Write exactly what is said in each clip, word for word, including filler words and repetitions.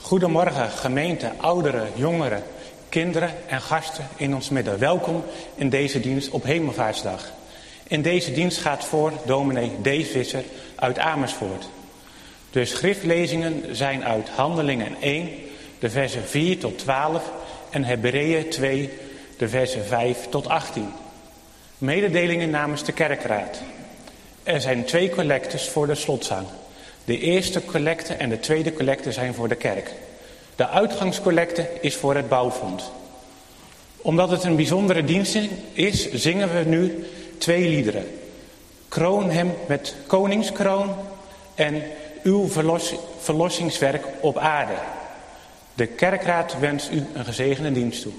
Goedemorgen gemeente, ouderen, jongeren, kinderen en gasten in ons midden. Welkom in deze dienst op Hemelvaartsdag. In deze dienst gaat voor dominee D. Visser uit Amersfoort. De schriftlezingen zijn uit Handelingen één, de versen vier tot twaalf en Hebreeën twee, de versen vijf tot achttien. Mededelingen namens de kerkraad. Er zijn twee collectes voor de slotzang. De eerste collecte en de tweede collecte zijn voor de kerk. De uitgangscollecte is voor het bouwfonds. Omdat het een bijzondere dienst is, zingen we nu twee liederen. Kroon hem met koningskroon en uw verlos- verlossingswerk op aarde. De kerkraad wenst u een gezegende dienst toe.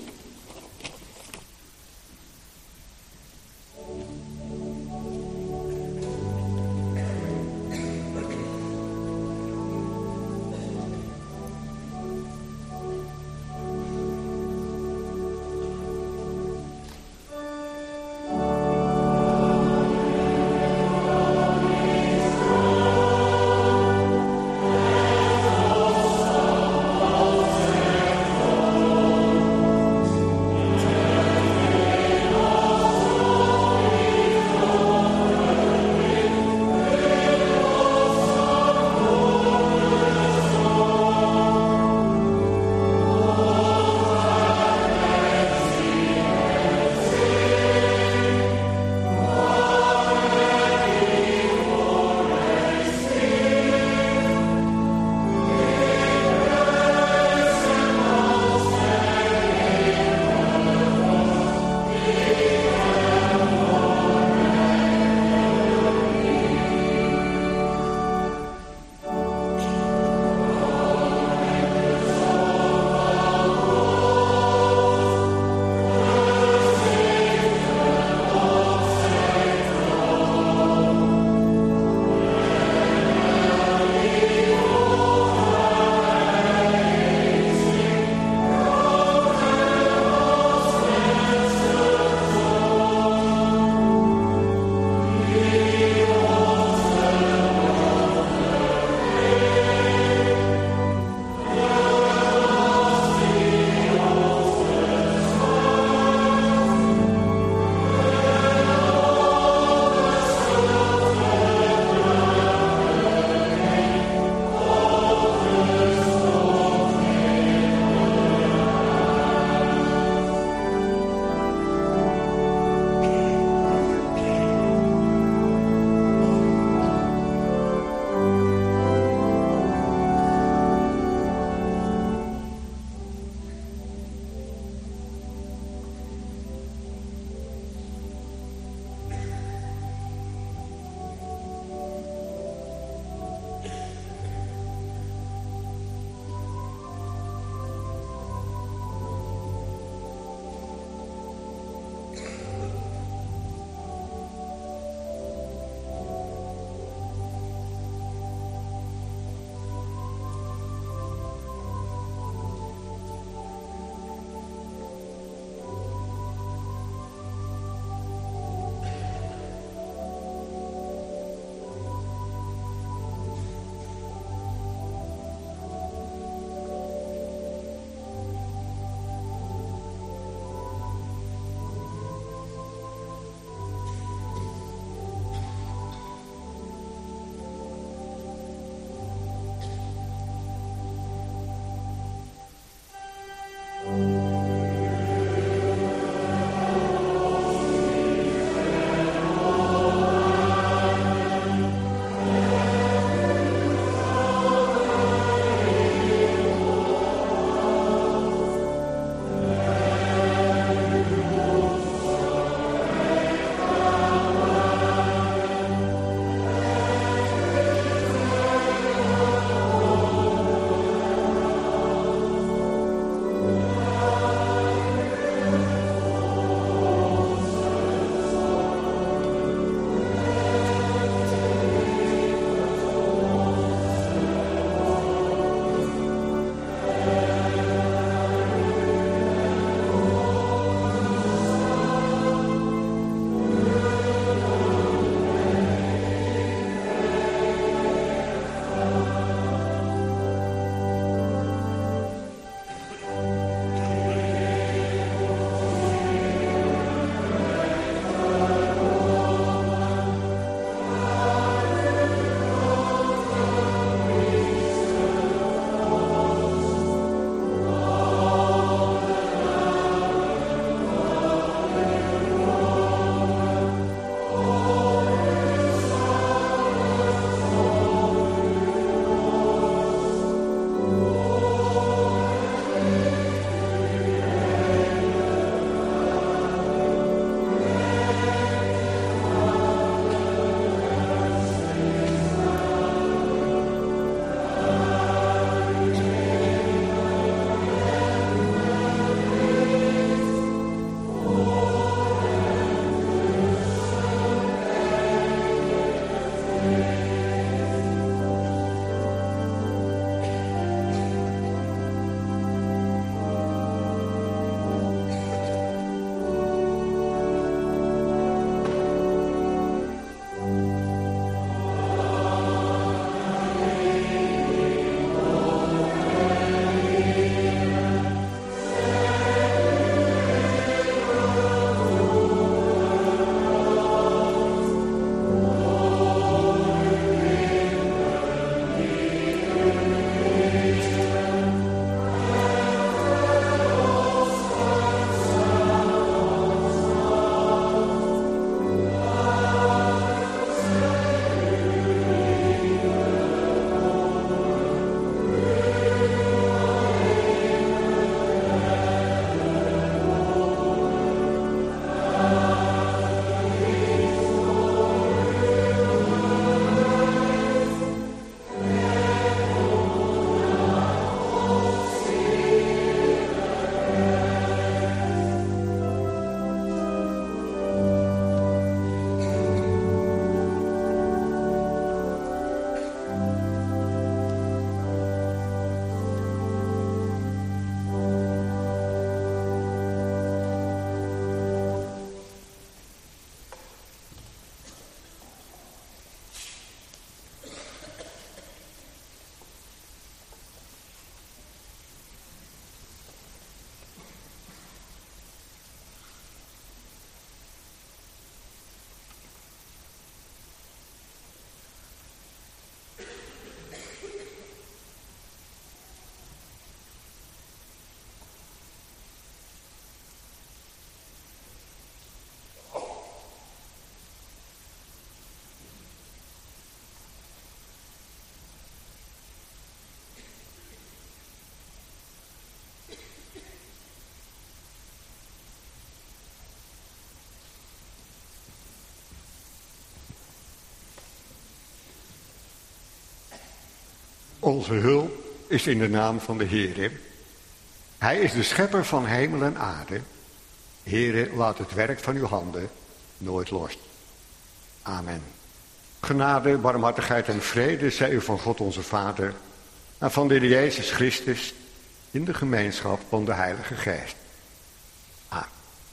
Onze hulp is in de naam van de Heere. Hij is de schepper van hemel en aarde. Heere, laat het werk van uw handen nooit los. Amen. Genade, barmhartigheid en vrede zij u van God onze Vader en van de Heer Jezus Christus in de gemeenschap van de Heilige Geest. Amen.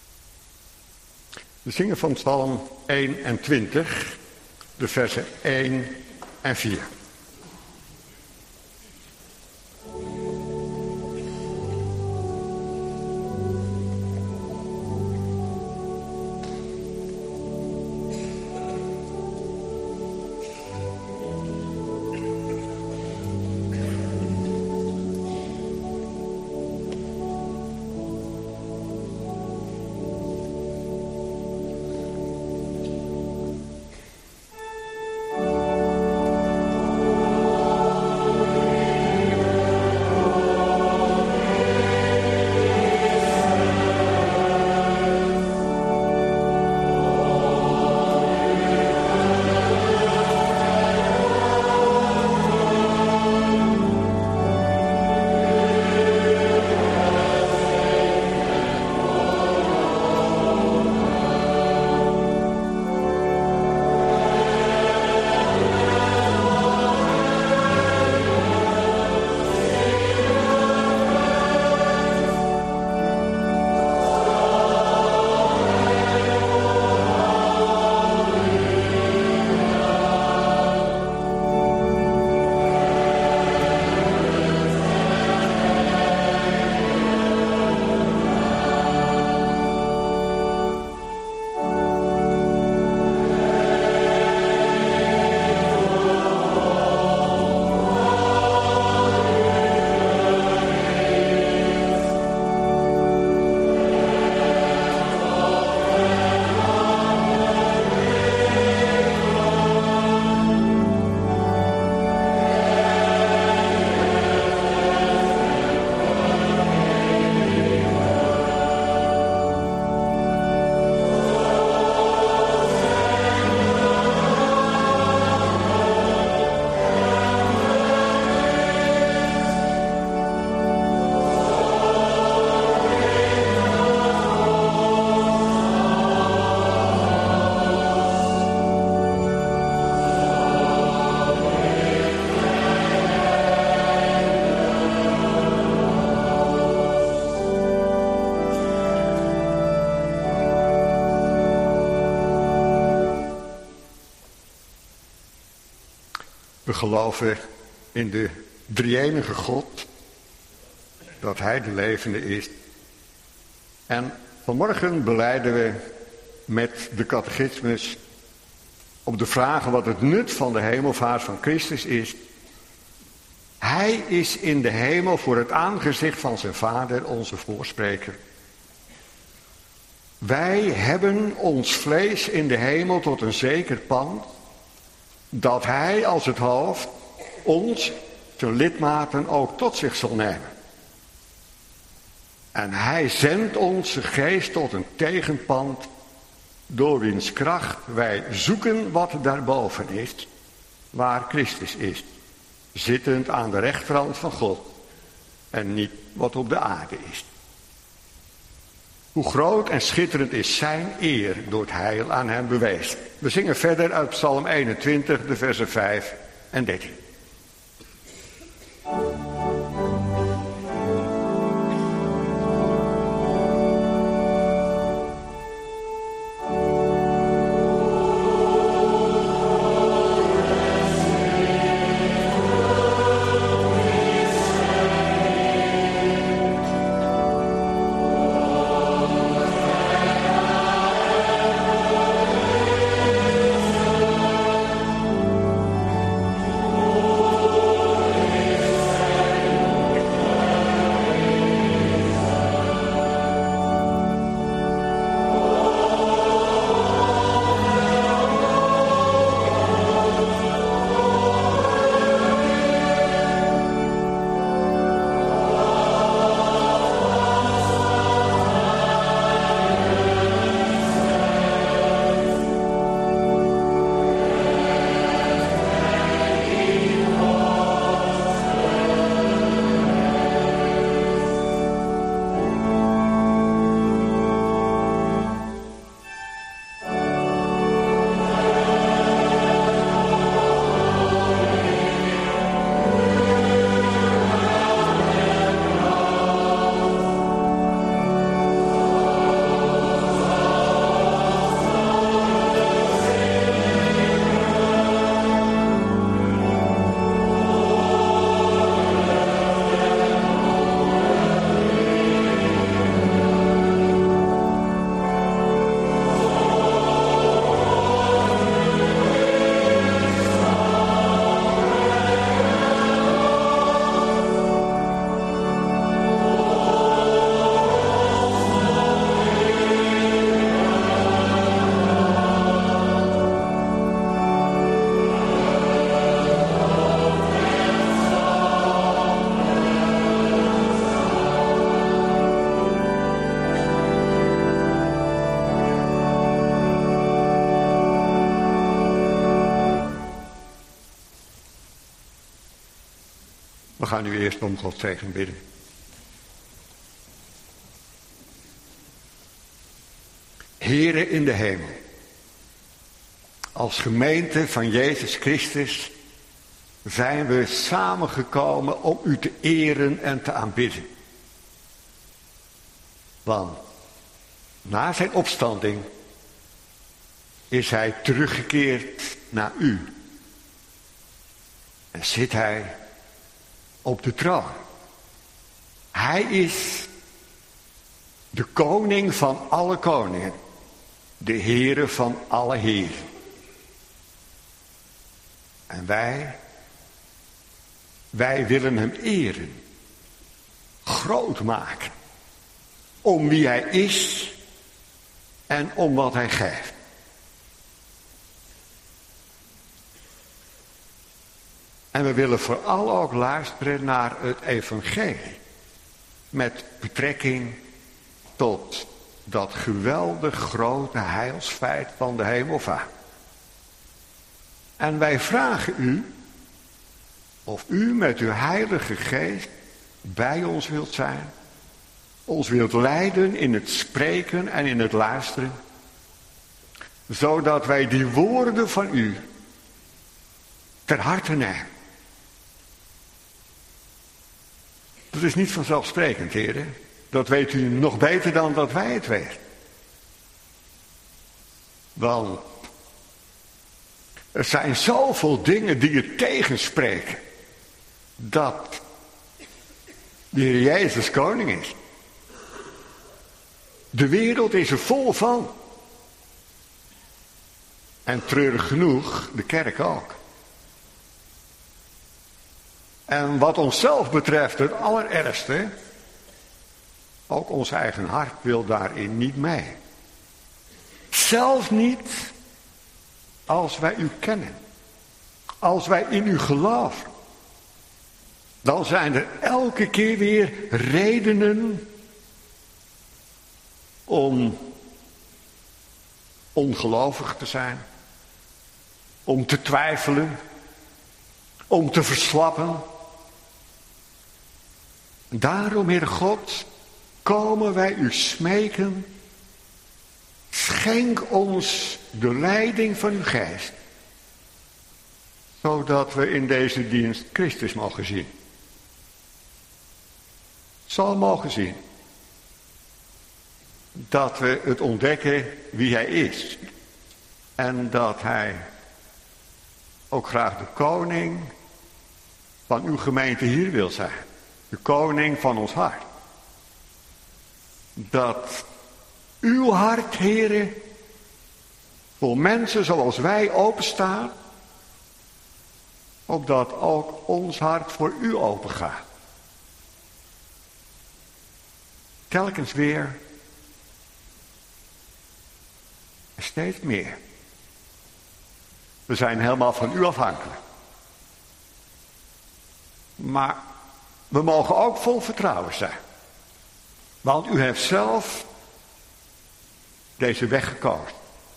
We zingen van Psalm eenentwintig, de versen één en vier. We geloven in de drie-enige God, dat Hij de levende is. En vanmorgen belijden we met de catechismus op de vragen wat het nut van de hemelvaart van Christus is. Hij is in de hemel voor het aangezicht van zijn Vader, onze voorspreker. Wij hebben ons vlees in de hemel tot een zeker pand, dat Hij als het hoofd ons, zijn lidmaten, ook tot zich zal nemen. En Hij zendt onze geest tot een tegenpand, door wiens kracht wij zoeken wat daarboven is, waar Christus is, zittend aan de rechterhand van God, en niet wat op de aarde is. Hoe groot en schitterend is zijn eer door het heil aan hem bewezen. We zingen verder uit Psalm eenentwintig, de versen vijf en dertien. Oh gaan nu eerst om Gods zegen bidden. Here in de hemel, als gemeente van Jezus Christus zijn we samengekomen om u te eren en te aanbidden. Want na zijn opstanding is hij teruggekeerd naar u. En zit hij op de troon. Hij is de koning van alle koningen. De Heere van alle heren. En wij, wij willen hem eren. Groot maken. Om wie hij is en om wat hij geeft. En we willen vooral ook luisteren naar het evangelie. Met betrekking tot dat geweldig grote heilsfeit van de hemelvaart. En wij vragen u of u met uw heilige geest bij ons wilt zijn. Ons wilt leiden in het spreken en in het luisteren. Zodat wij die woorden van u ter harte nemen. Dat is niet vanzelfsprekend, heren. Dat weet u nog beter dan dat wij het weten. Want er zijn zoveel dingen die het tegenspreken. Dat de Heer Jezus koning is. De wereld is er vol van. En treurig genoeg, de kerk ook. En wat onszelf betreft het allerergste, ook ons eigen hart wil daarin niet mee. Zelfs niet als wij u kennen. Als wij in u geloven. Dan zijn er elke keer weer redenen om ongelovig te zijn. Om te twijfelen. Om te verslappen. Daarom, Heer God, komen wij u smeken. Schenk ons de leiding van uw geest. Zodat we in deze dienst Christus mogen zien. Zal mogen zien. Dat we het ontdekken wie hij is. En dat hij ook graag de koning van uw gemeente hier wil zijn. De koning van ons hart. Dat uw hart, heren, voor mensen zoals wij openstaat. Opdat ook ons hart voor u open gaat. Telkens weer. En steeds meer. We zijn helemaal van u afhankelijk. Maar we mogen ook vol vertrouwen zijn. Want u heeft zelf deze weg gekozen.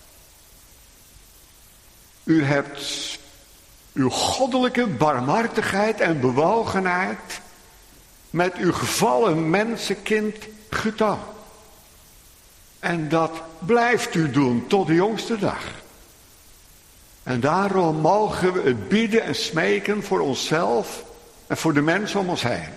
U hebt uw goddelijke barmhartigheid en bewogenheid met uw gevallen mensenkind getoond. En dat blijft u doen tot de jongste dag. En daarom mogen we het bidden en smeken voor onszelf en voor de mensen om ons heen.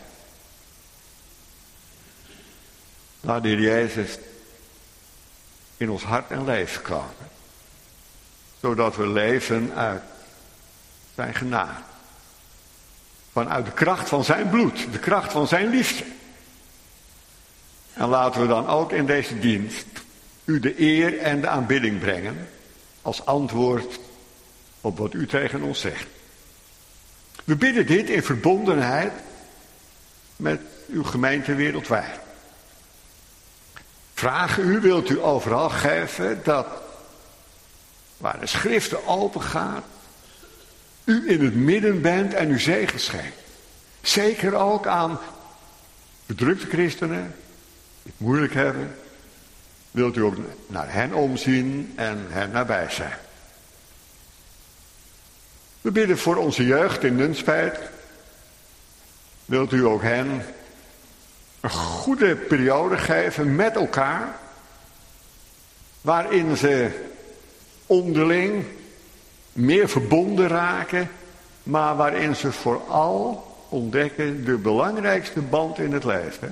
Laat de Heer Jezus in ons hart en leven komen. Zodat we leven uit zijn genade. Vanuit de kracht van zijn bloed, de kracht van zijn liefde. En laten we dan ook in deze dienst u de eer en de aanbidding brengen. Als antwoord op wat u tegen ons zegt. We bidden dit in verbondenheid met uw gemeente wereldwijd. Vragen u, wilt u overal geven dat waar de schriften open gaat, u in het midden bent en u zegen schenkt. Zeker ook aan bedrukte christenen die het moeilijk hebben. Wilt u ook naar hen omzien en hen nabij zijn. We bidden voor onze jeugd in Nunspeet. wilt u ook hen een goede periode geven met elkaar, waarin ze onderling meer verbonden raken, maar waarin ze vooral ontdekken de belangrijkste band in het leven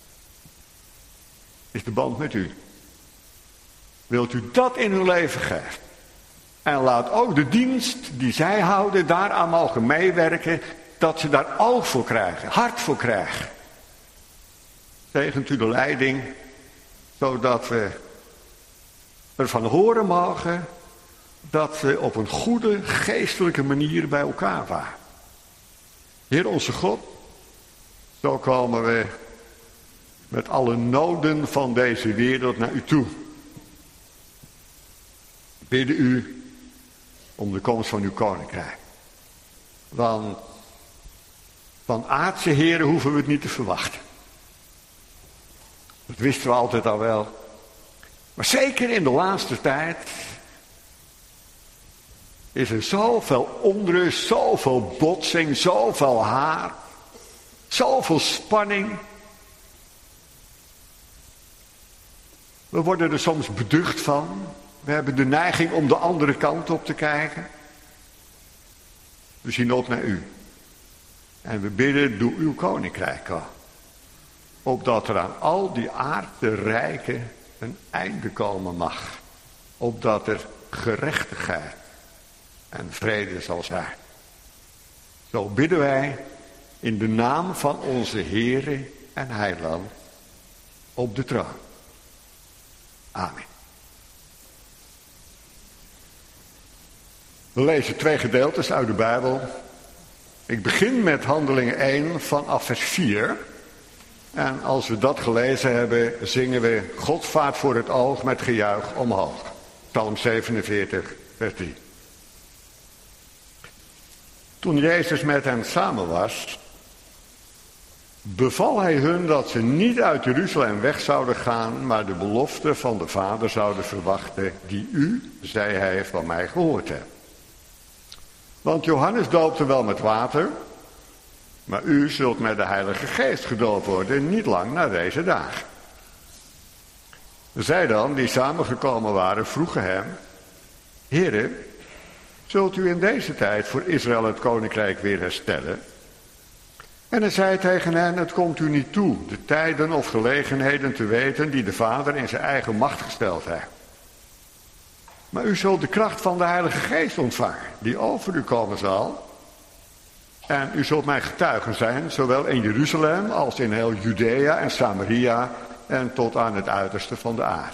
is de band met u. Wilt u dat in hun leven geven? En laat ook de dienst die zij houden daaraan mogen meewerken, dat ze daar oog voor krijgen, hart voor krijgen. Zegent u de leiding, zodat we ervan horen mogen dat we op een goede geestelijke manier bij elkaar waren. Heer onze God, zo komen we met alle noden van deze wereld naar u toe. Bidden u om de komst van uw koninkrijk. Want van aardse heren hoeven we het niet te verwachten. Dat wisten we altijd al wel. Maar zeker in de laatste tijd is er zoveel onrust, zoveel botsing, zoveel haat, zoveel spanning. We worden er soms beducht van. We hebben de neiging om de andere kant op te kijken. We zien op naar u. En we bidden, doe uw koninkrijk komen. Opdat er aan al die aardse rijken een einde komen mag. Opdat er gerechtigheid en vrede zal zijn. Zo bidden wij in de naam van onze Heere en Heiland op de troon. Amen. We lezen twee gedeeltes uit de Bijbel. Ik begin met Handelingen één vanaf vers vier. En als we dat gelezen hebben, zingen we God vaart voor het oog met gejuich omhoog. Psalm zevenenveertig, vers drie. Toen Jezus met hen samen was, beval hij hun dat ze niet uit Jeruzalem weg zouden gaan, maar de belofte van de Vader zouden verwachten, die u, zei hij, van mij gehoord hebt. Want Johannes doopte wel met water, maar u zult met de Heilige Geest gedoopt worden, niet lang na deze dagen. Zij dan, die samengekomen waren, vroegen hem, Heere, zult u in deze tijd voor Israël het koninkrijk weer herstellen? En hij zei tegen hen, het komt u niet toe de tijden of gelegenheden te weten die de Vader in zijn eigen macht gesteld heeft. Maar u zult de kracht van de Heilige Geest ontvangen, die over u komen zal. En u zult mijn getuigen zijn, zowel in Jeruzalem als in heel Judea en Samaria en tot aan het uiterste van de aarde.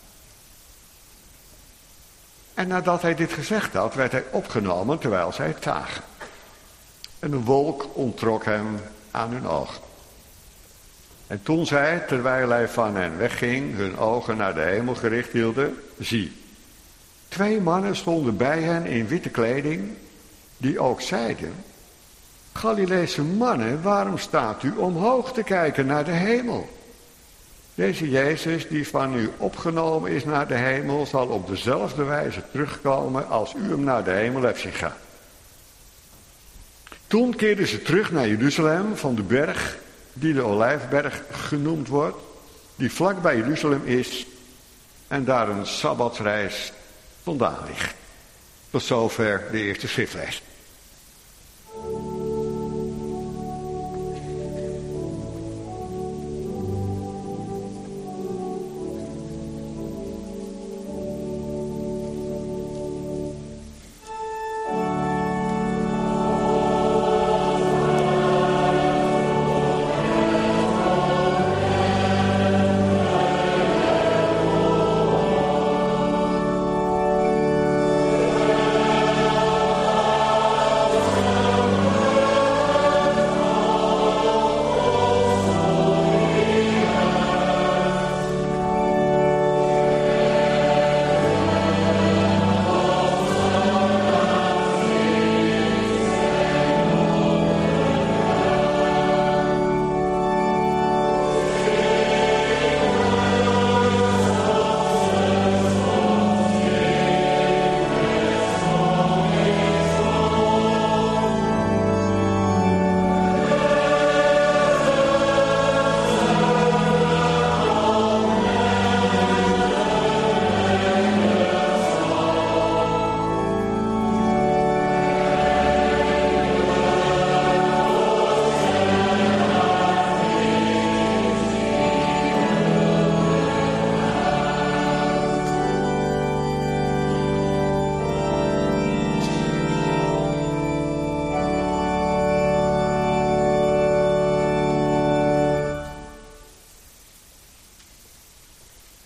En nadat hij dit gezegd had, werd hij opgenomen terwijl zij het zagen. En een wolk onttrok hem aan hun ogen. En toen zij, terwijl hij van hen wegging, hun ogen naar de hemel gericht hielden, zie, twee mannen stonden bij hen in witte kleding, die ook zeiden, Galileese mannen, waarom staat u omhoog te kijken naar de hemel? Deze Jezus, die van u opgenomen is naar de hemel, zal op dezelfde wijze terugkomen als u hem naar de hemel hebt zien gaan. Toen keerden ze terug naar Jeruzalem van de berg, die de Olijfberg genoemd wordt, die vlak bij Jeruzalem is en daar een sabbatsreis vandaan ligt. Tot zover de eerste schriftlezing.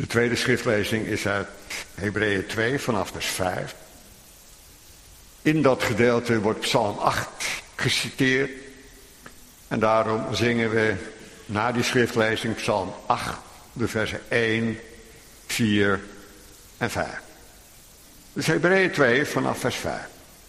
De tweede schriftlezing is uit Hebreeën twee vanaf vers vijf. In dat gedeelte wordt Psalm acht geciteerd. En daarom zingen we na die schriftlezing Psalm acht, de versen één, vier en vijf. Dus Hebreeën twee vanaf vers vijf.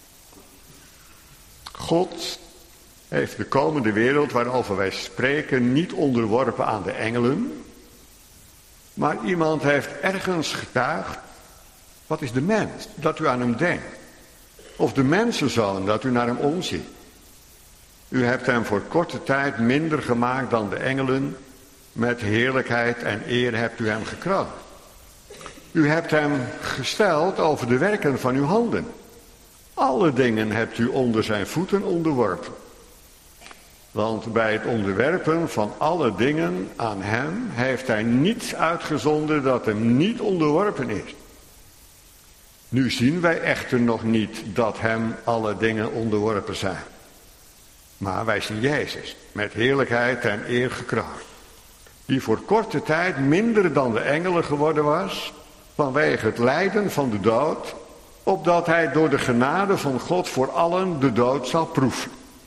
God heeft de komende wereld waarover wij spreken niet onderworpen aan de engelen. Maar iemand heeft ergens getuigd, wat is de mens, dat u aan hem denkt. Of de mensenzoon, dat u naar hem omziet. U hebt hem voor korte tijd minder gemaakt dan de engelen. Met heerlijkheid en eer hebt u hem gekroond. U hebt hem gesteld over de werken van uw handen. Alle dingen hebt u onder zijn voeten onderworpen. Want bij het onderwerpen van alle dingen aan hem heeft hij niets uitgezonden dat hem niet onderworpen is. Nu zien wij echter nog niet dat hem alle dingen onderworpen zijn. Maar wij zien Jezus met heerlijkheid en eer gekroond. Die voor korte tijd minder dan de engelen geworden was, vanwege het lijden van de dood, opdat hij door de genade van God voor allen de dood zal proeven.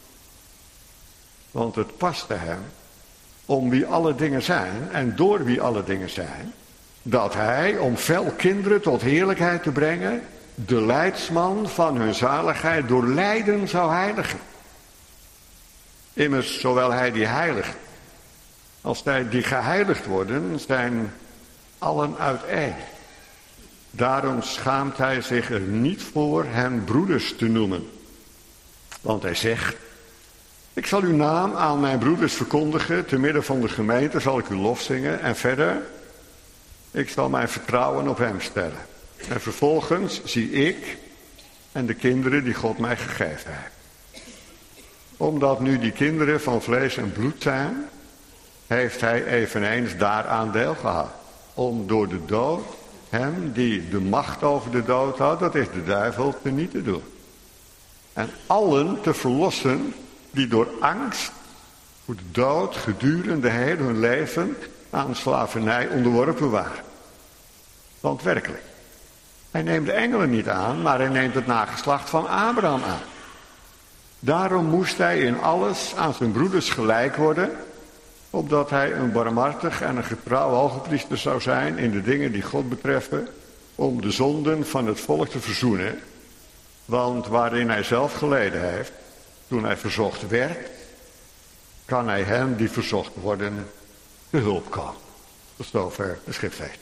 Want het paste hem, om wie alle dingen zijn en door wie alle dingen zijn, dat hij, om veel kinderen tot heerlijkheid te brengen, de leidsman van hun zaligheid door lijden zou heiligen. Immers, zowel hij die heiligt, als hij die geheiligd worden, zijn allen uiteen. Daarom schaamt hij zich er niet voor hen broeders te noemen. Want hij zegt, ik zal uw naam aan mijn broeders verkondigen, te midden van de gemeente zal ik uw lof zingen. En verder, ik zal mijn vertrouwen op hem stellen. En vervolgens zie ik en de kinderen die God mij gegeven heeft. Omdat nu die kinderen van vlees en bloed zijn, heeft hij eveneens daaraan deel gehad. Om door de dood hem die de macht over de dood had, dat is de duivel, te niet te doen. En allen te verlossen die door angst voor de dood gedurende heel hun leven aan slavernij onderworpen waren. Want werkelijk, hij neemt de engelen niet aan, maar hij neemt het nageslacht van Abraham aan. Daarom moest hij in alles aan zijn broeders gelijk worden, opdat hij een barmhartig en een getrouw hogepriester zou zijn in de dingen die God betreffen, om de zonden van het volk te verzoenen. Want waarin hij zelf geleden heeft, toen hij verzocht werd, kan hij hen die verzocht worden te hulp komen. Tot zover de schriftlezing.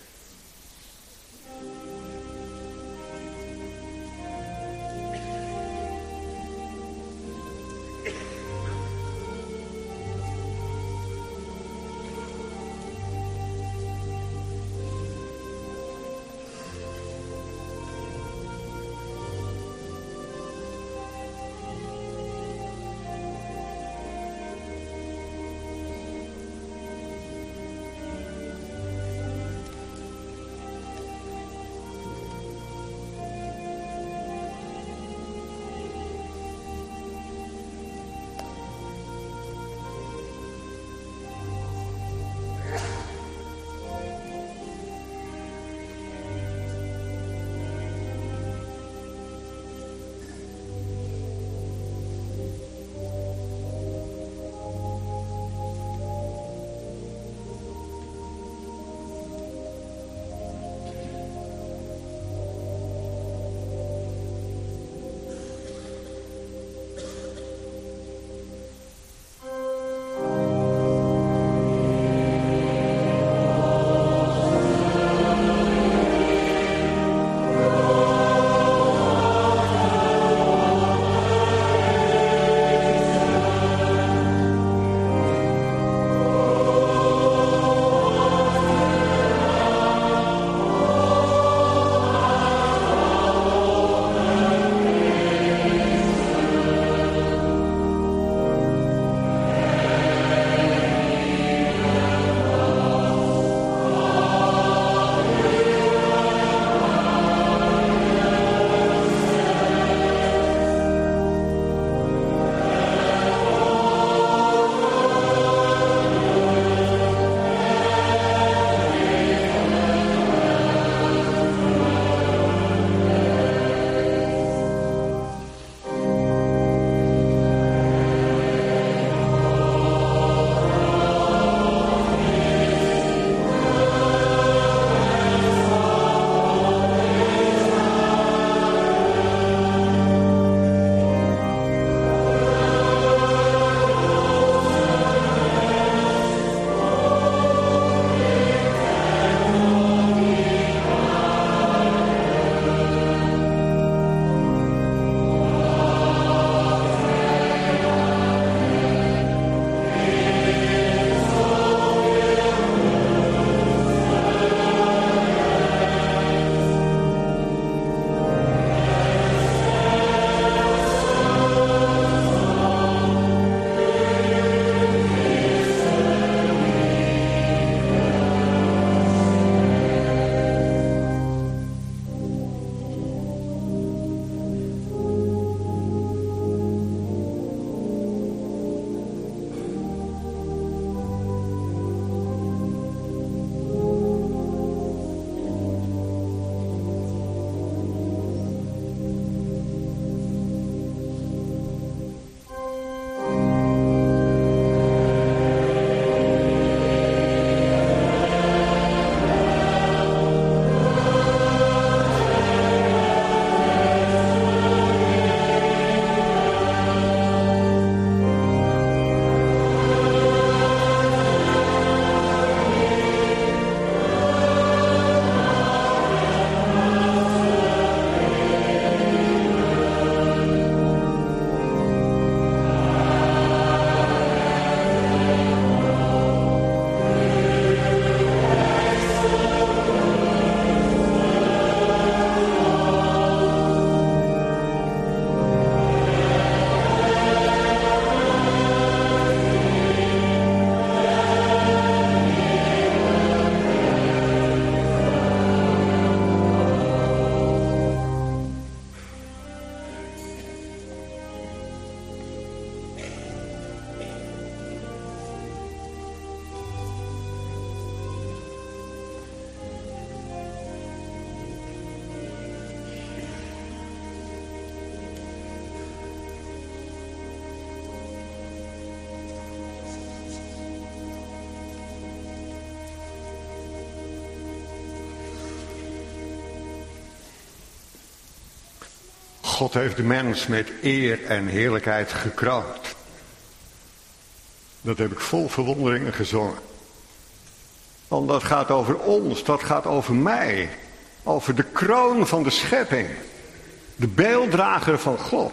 God heeft de mens met eer en heerlijkheid gekroond. Dat heb ik vol verwonderingen gezongen. Want dat gaat over ons, dat gaat over mij. Over de kroon van de schepping. De beelddrager van God.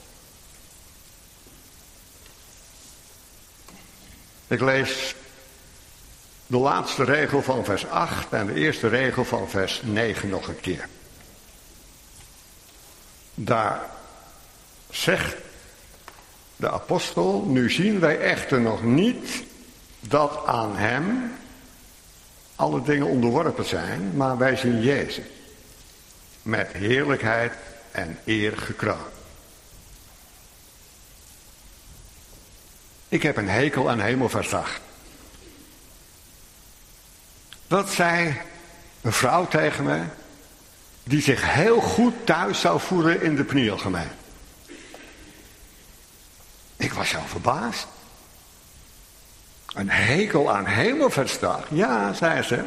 Ik lees de laatste regel van vers acht en de eerste regel van vers negen nog een keer. Daar zegt de apostel: nu zien wij echter nog niet dat aan hem alle dingen onderworpen zijn, maar wij zien Jezus met heerlijkheid en eer gekroond. Ik heb een hekel aan hemelvaartsdag. Dat zei een vrouw tegen me, die zich heel goed thuis zou voelen in de Pnielgemeente. Ik was zo verbaasd. Een hekel aan hemelvaartsdag? Ja, zei ze.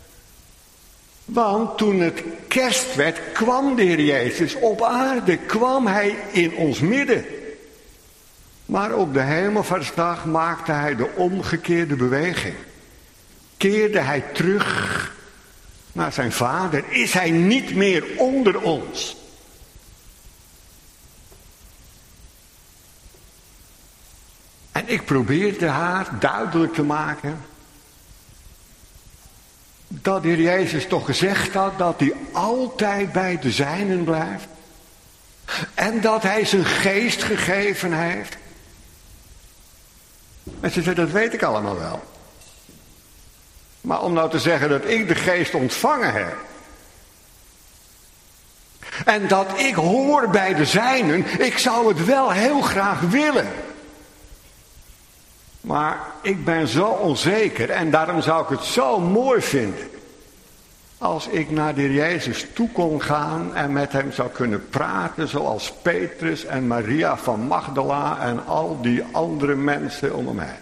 Want toen het kerst werd, kwam de Heer Jezus op aarde, kwam hij in ons midden. Maar op de hemelvaartsdag maakte hij de omgekeerde beweging. Keerde hij terug naar zijn vader, is hij niet meer onder ons. En ik probeerde haar duidelijk te maken dat de Heer Jezus toch gezegd had dat hij altijd bij de zijnen blijft. En dat hij zijn geest gegeven heeft. En ze zei, dat weet ik allemaal wel. Maar om nou te zeggen dat ik de geest ontvangen heb. En dat ik hoor bij de zijnen, ik zou het wel heel graag willen. Maar ik ben zo onzeker en daarom zou ik het zo mooi vinden als ik naar de Heer Jezus toe kon gaan en met hem zou kunnen praten zoals Petrus en Maria van Magdala en al die andere mensen om hem heen.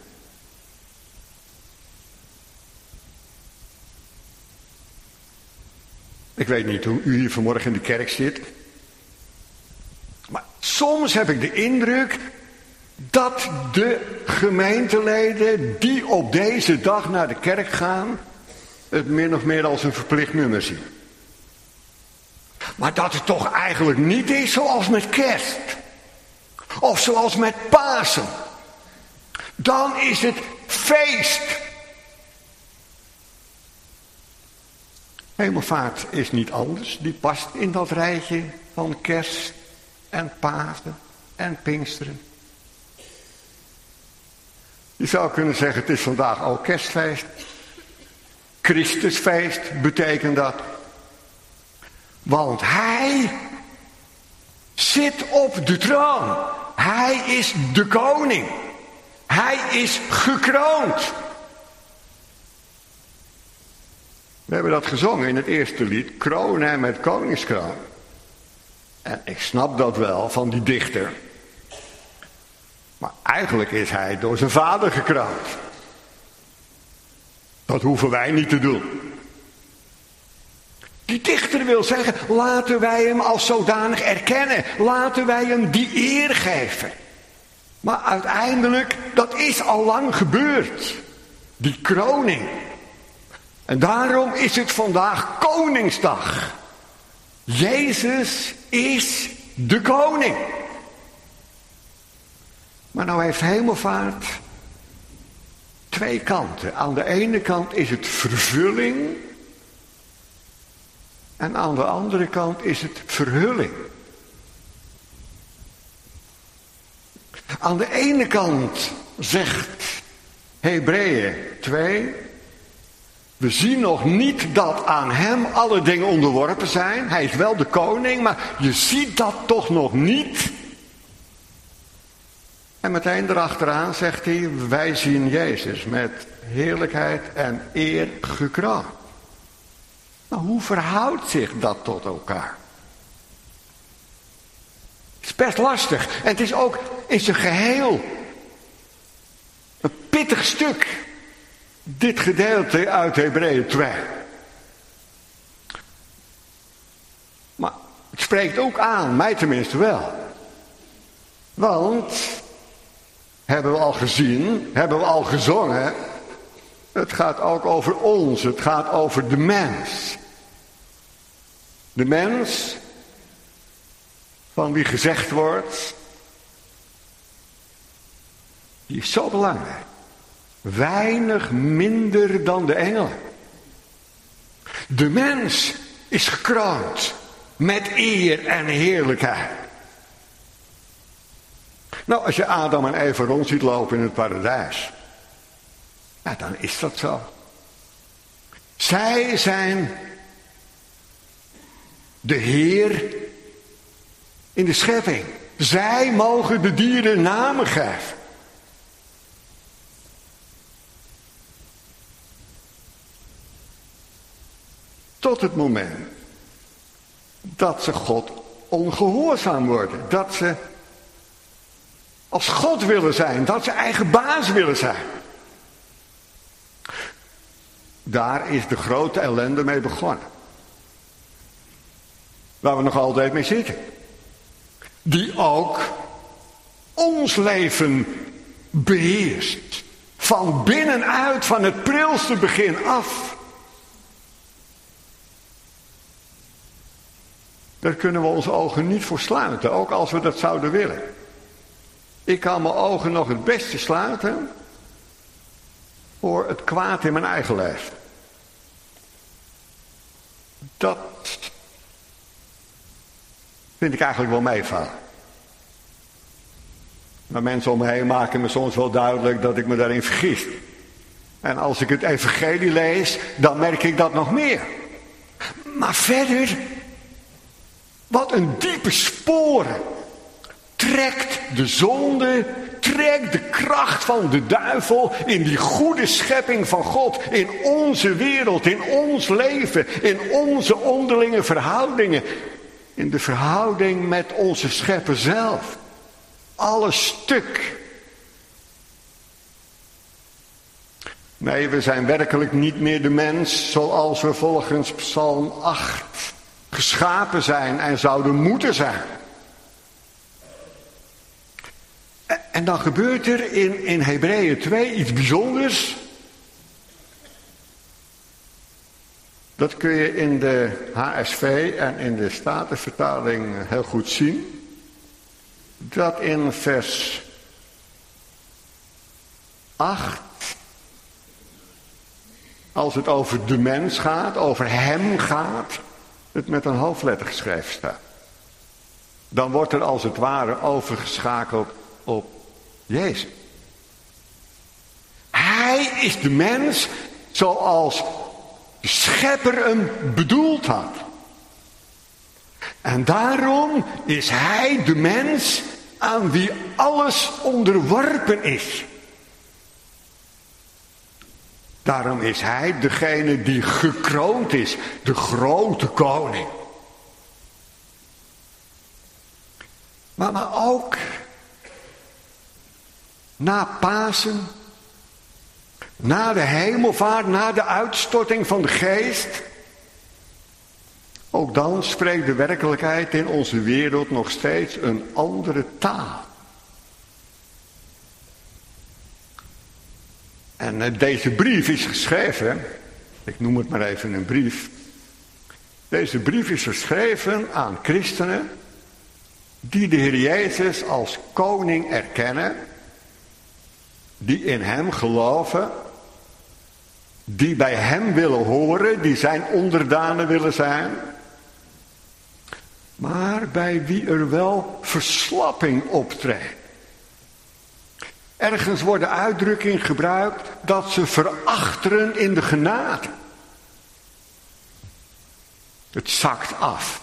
Ik weet niet hoe u hier vanmorgen in de kerk zit. Maar soms heb ik de indruk dat de gemeenteleden die op deze dag naar de kerk gaan, het min of meer als een verplicht nummer zien. Maar dat het toch eigenlijk niet is zoals met kerst. Of zoals met Pasen. Dan is het feest. Hemelvaart is niet anders. Die past in dat rijtje van kerst en Pasen en Pinksteren. Je zou kunnen zeggen, het is vandaag al kerstfeest. Christusfeest betekent dat. Want hij zit op de troon. Hij is de koning. Hij is gekroond. We hebben dat gezongen in het eerste lied. Kroon hem met koningskroon. En ik snap dat wel van die dichter. Maar eigenlijk is hij door zijn vader gekroond. Dat hoeven wij niet te doen. Die dichter wil zeggen, laten wij hem als zodanig erkennen. Laten wij hem die eer geven. Maar uiteindelijk, dat is al lang gebeurd. Die kroning. En daarom is het vandaag Koningsdag. Jezus is de koning. Maar nou heeft hemelvaart twee kanten. Aan de ene kant is het vervulling. En aan de andere kant is het verhulling. Aan de ene kant zegt Hebreeën twee... we zien nog niet dat aan hem alle dingen onderworpen zijn. Hij is wel de koning, maar je ziet dat toch nog niet. En meteen erachteraan zegt hij, wij zien Jezus met heerlijkheid en eer gekroond. Nou, hoe verhoudt zich dat tot elkaar? Het is best lastig. En het is ook in zijn geheel een pittig stuk. Dit gedeelte uit Hebreeën twee. Maar Het spreekt ook aan, mij tenminste wel. Want, hebben we al gezien, hebben we al gezongen, het gaat ook over ons, het gaat over de mens. De mens, van wie gezegd wordt, die is zo belangrijk. Weinig minder dan de engelen. De mens is gekroond met eer en heerlijkheid. Nou, als je Adam en Eva rond ziet lopen in het paradijs, ja, dan is dat zo. Zij zijn de Heer in de schepping. Zij mogen de dieren namen geven. Tot het moment dat ze God ongehoorzaam worden. Dat ze als God willen zijn. Dat ze eigen baas willen zijn. Daar is de grote ellende mee begonnen. Waar we nog altijd mee zitten. Die ook ons leven beheerst. Van binnenuit, van het prilste begin af. Daar kunnen we onze ogen niet voor sluiten, ook als we dat zouden willen. Ik kan mijn ogen nog het beste sluiten voor het kwaad in mijn eigen leven. Dat vind ik eigenlijk wel meevallen. Maar mensen om me heen maken me soms wel duidelijk dat ik me daarin vergis. En als ik het evangelie lees, dan merk ik dat nog meer. Maar verder, wat een diepe sporen trekt de zonde, trekt de kracht van de duivel in die goede schepping van God, in onze wereld, in ons leven, in onze onderlinge verhoudingen, in de verhouding met onze schepper zelf. Alles stuk. Nee, we zijn werkelijk niet meer de mens zoals we volgens Psalm acht geschapen zijn en zouden moeten zijn. En dan gebeurt er in, in Hebreeën twee iets bijzonders. Dat kun je in de H S V en in de Statenvertaling heel goed zien. Dat in vers acht, als het over de mens gaat, over hem gaat, het met een hoofdletter geschreven staat. Dan wordt er als het ware overgeschakeld op Jezus. Hij is de mens zoals de schepper hem bedoeld had. En daarom is hij de mens aan wie alles onderworpen is. Daarom is hij degene die gekroond is, de grote koning. Maar, maar ook na Pasen, na de hemelvaart, na de uitstorting van de geest, ook dan spreekt de werkelijkheid in onze wereld nog steeds een andere taal. En deze brief is geschreven, ik noem het maar even een brief. Deze brief is geschreven aan christenen die de Heer Jezus als koning erkennen, die in hem geloven, die bij hem willen horen, die zijn onderdanen willen zijn, maar bij wie er wel verslapping optreedt. Ergens wordt de uitdrukking gebruikt dat ze verachteren in de genade. Het zakt af.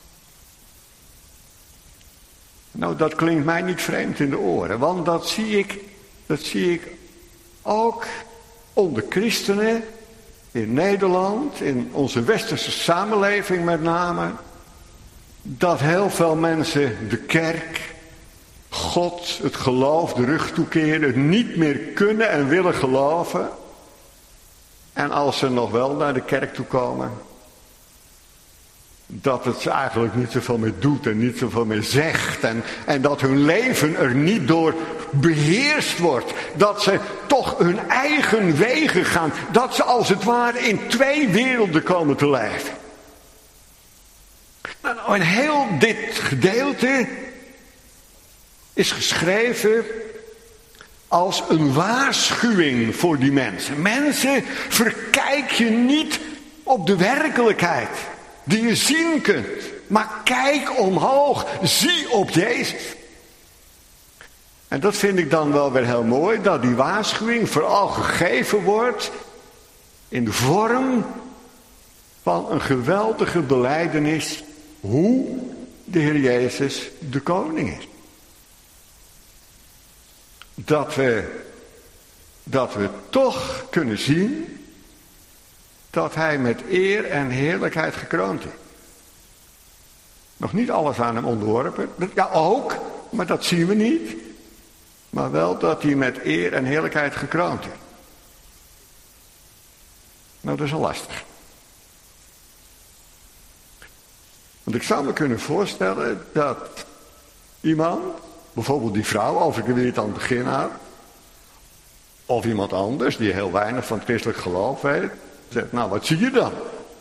Nou, dat klinkt mij niet vreemd in de oren, want dat zie ik, dat zie ik ook onder christenen in Nederland, in onze westerse samenleving met name, dat heel veel mensen de kerk, God, het geloof, de rug toekeren, het niet meer kunnen en willen geloven. En als ze nog wel naar de kerk toe komen, dat het ze eigenlijk niet zoveel meer doet en niet zoveel meer zegt. En, en dat hun leven er niet door beheerst wordt. Dat ze toch hun eigen wegen gaan. Dat ze als het ware in twee werelden komen te leven. Nou, en heel dit gedeelte is geschreven als een waarschuwing voor die mensen. Mensen, verkijk je niet op de werkelijkheid die je zien kunt. Maar kijk omhoog, zie op Jezus. En dat vind ik dan wel weer heel mooi, dat die waarschuwing vooral gegeven wordt in de vorm van een geweldige belijdenis hoe de Heer Jezus de koning is. Dat we, dat we toch kunnen zien dat hij met eer en heerlijkheid gekroond is. Nog niet alles aan hem onderworpen. Ja, ook, maar dat zien we niet. Maar wel dat hij met eer en heerlijkheid gekroond is. Nou, dat is al lastig. Want ik zou me kunnen voorstellen dat iemand, bijvoorbeeld die vrouw, als ik er weer aan het begin had, of iemand anders die heel weinig van het christelijk geloof weet, zegt, nou, wat zie je dan?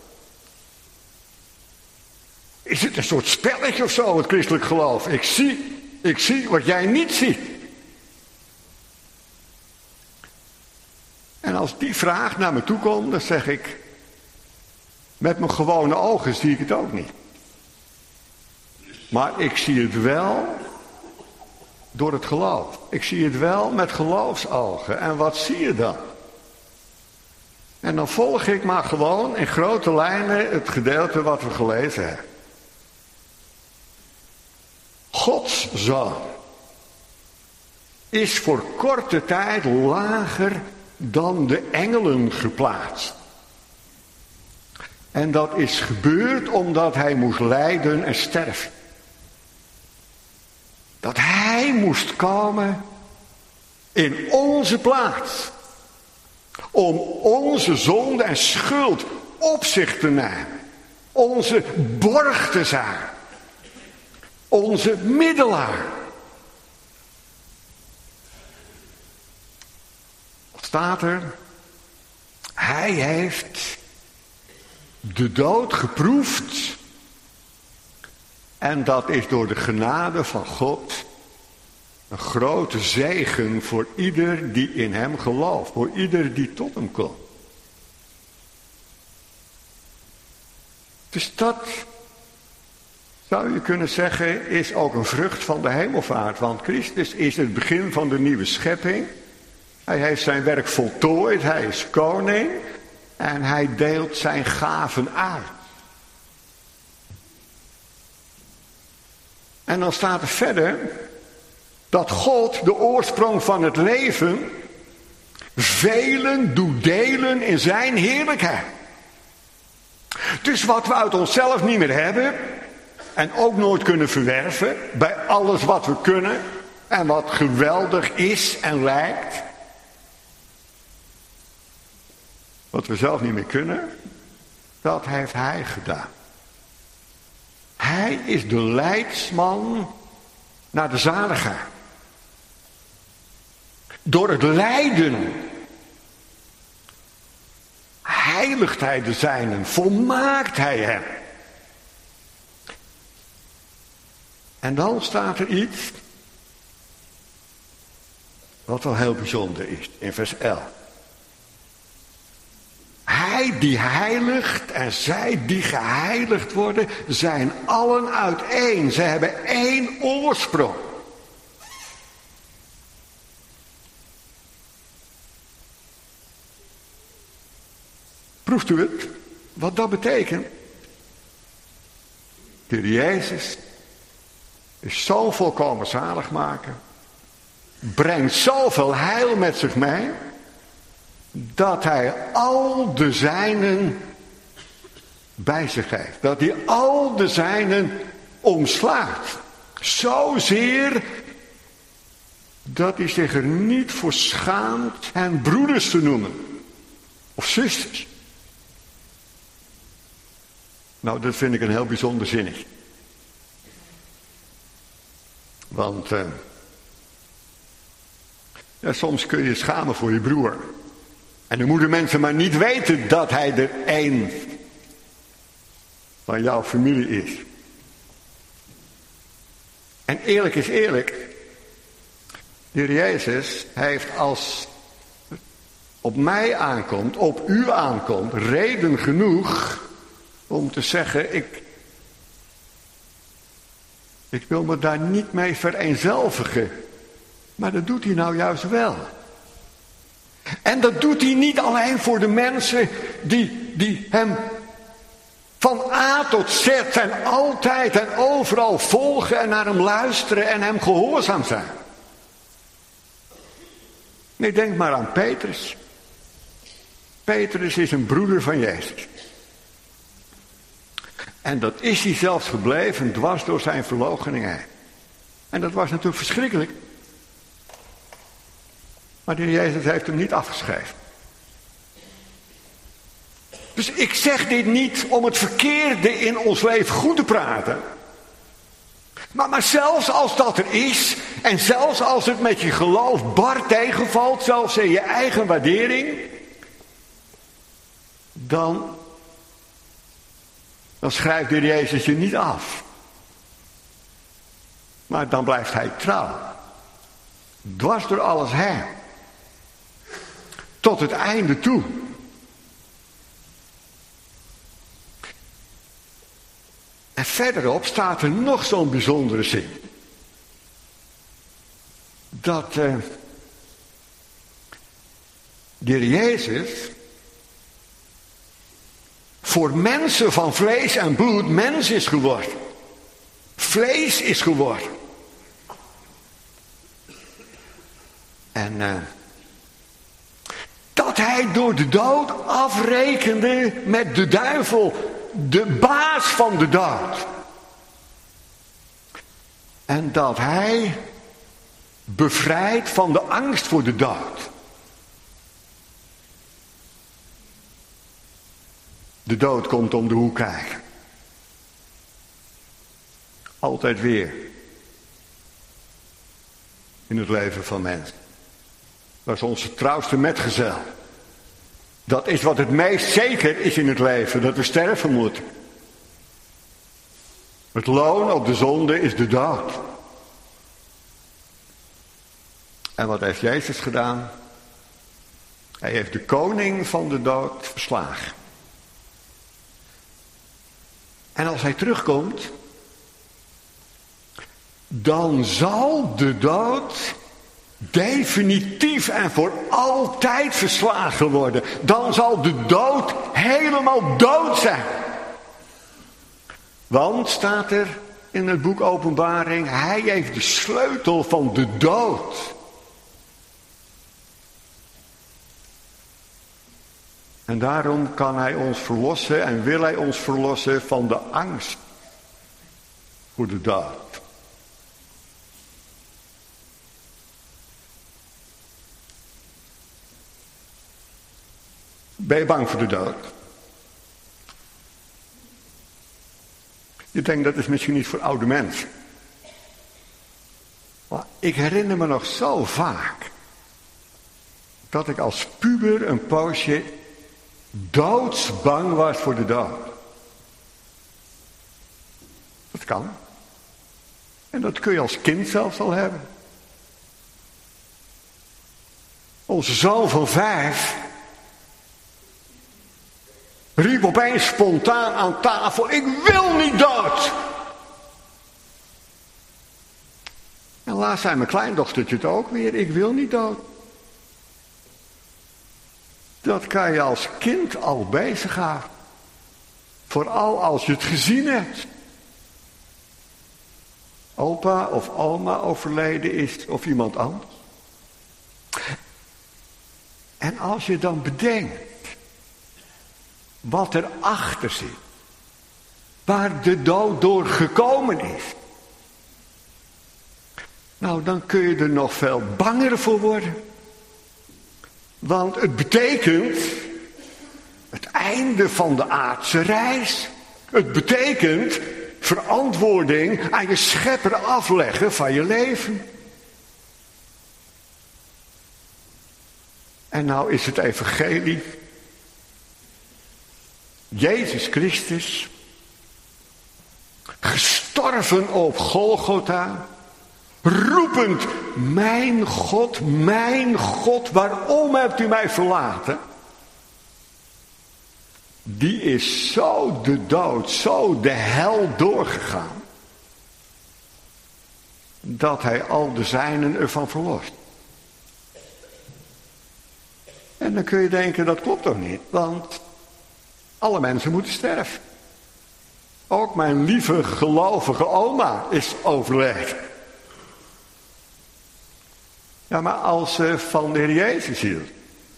Is het een soort spelletje of zo, het christelijk geloof? Ik zie, ik zie wat jij niet ziet. En als die vraag naar me toe komt, dan zeg ik, met mijn gewone ogen zie ik het ook niet. Maar ik zie het wel door het geloof. Ik zie het wel met geloofsogen. En wat zie je dan? En dan volg ik maar gewoon in grote lijnen het gedeelte wat we gelezen hebben. Gods zoon is voor korte tijd lager dan de engelen geplaatst. En dat is gebeurd omdat hij moest lijden en sterven. Dat hij moest komen in onze plaats. Om onze zonde en schuld op zich te nemen. Onze borg te zijn. Onze middelaar. Wat staat er? Hij heeft de dood geproefd. En dat is door de genade van God een grote zegen voor ieder die in hem gelooft. Voor ieder die tot hem komt. Dus dat, zou je kunnen zeggen, is ook een vrucht van de hemelvaart. Want Christus is het begin van de nieuwe schepping. Hij heeft zijn werk voltooid. Hij is koning. En hij deelt zijn gaven uit. En dan staat er verder dat God, de oorsprong van het leven, velen doet delen in zijn heerlijkheid. Dus wat we uit onszelf niet meer hebben en ook nooit kunnen verwerven, bij alles wat we kunnen en wat geweldig is en lijkt, wat we zelf niet meer kunnen, dat heeft hij gedaan. Hij is de leidsman naar de zaligheid. Door het lijden heiligt hij de zijnen, volmaakt hij hem. En dan staat er iets wat wel heel bijzonder is in vers elf. Hij die heiligt en zij die geheiligd worden, zijn allen uiteen. Ze hebben één oorsprong. Proeft u het? Wat dat betekent? De Heer Jezus is zo volkomen zaligmaker. Brengt zoveel heil met zich mee. Dat hij al de zijnen bij zich heeft. Dat hij al de zijnen omslaat. Zozeer dat hij zich er niet voor schaamt hen broeders te noemen. Of zusters. Nou, dat vind ik een heel bijzonder zinnetje. Want uh, ja, soms kun je je schamen voor je broer. En dan moeten mensen maar niet weten dat hij er één van jouw familie is. En eerlijk is eerlijk. De Heer Jezus heeft, als het op mij aankomt, op u aankomt, reden genoeg om te zeggen, ik, ik wil me daar niet mee vereenzelvigen. Maar dat doet hij nou juist wel. En dat doet hij niet alleen voor de mensen die, die hem van A tot Z en altijd en overal volgen en naar hem luisteren en hem gehoorzaam zijn. Nee, denk maar aan Petrus. Petrus is een broeder van Jezus. En dat is hij zelfs gebleven, dwars door zijn verloochening heen. En dat was natuurlijk verschrikkelijk. Maar de Heer Jezus heeft hem niet afgeschreven. Dus ik zeg dit niet om het verkeerde in ons leven goed te praten. Maar, maar zelfs als dat er is, en zelfs als het met je geloof bar tegenvalt, zelfs in je eigen waardering, dan, dan schrijft de Heer Jezus je niet af. Maar dan blijft hij trouw. Dwars door alles heen. Tot het einde toe. En verderop staat er nog zo'n bijzondere zin. Dat uh, de Heer Jezus voor mensen van vlees en bloed mens is geworden. Vlees is geworden. En uh, dat hij door de dood afrekende met de duivel, de baas van de dood. En dat hij bevrijdt van de angst voor de dood. De dood komt om de hoek kijken. Altijd weer. In het leven van mensen. Dat is onze trouwste metgezel. Dat is wat het meest zeker is in het leven. Dat we sterven moeten. Het loon op de zonde is de dood. En wat heeft Jezus gedaan? Hij heeft de koning van de dood verslagen. En als hij terugkomt, dan zal de dood definitief en voor altijd verslagen worden. Dan zal de dood helemaal dood zijn. Want, staat er in het boek Openbaring, hij heeft de sleutel van de dood. En daarom kan hij ons verlossen en wil hij ons verlossen van de angst voor de dood. Ben je bang voor de dood? Je denkt dat is misschien niet voor oude mensen. Maar ik herinner me nog zo vaak dat ik als puber een poosje doodsbang was voor de dood. Dat kan. En dat kun je als kind zelfs al hebben. Onze zoon van vijf riep opeens spontaan aan tafel: ik wil niet dood. En laatst zei mijn kleindochtertje het ook weer: ik wil niet dood. Dat kan je als kind al bezighouden. Vooral als je het gezien hebt. Opa of oma overleden is of iemand anders. En als je dan bedenkt wat er achter zit. Waar de dood door gekomen is. Nou, dan kun je er nog veel banger voor worden. Want het betekent het einde van de aardse reis. Het betekent verantwoording aan je schepper afleggen van je leven. En nou is het evangelie. Jezus Christus, gestorven op Golgotha, roepend, mijn God, mijn God, waarom hebt u mij verlaten? Die is zo de dood, zo de hel doorgegaan, dat hij al de zijnen ervan verlost. En dan kun je denken, dat klopt toch niet, want alle mensen moeten sterven. Ook mijn lieve gelovige oma is overleden. Ja, maar als ze van de Heer Jezus hield,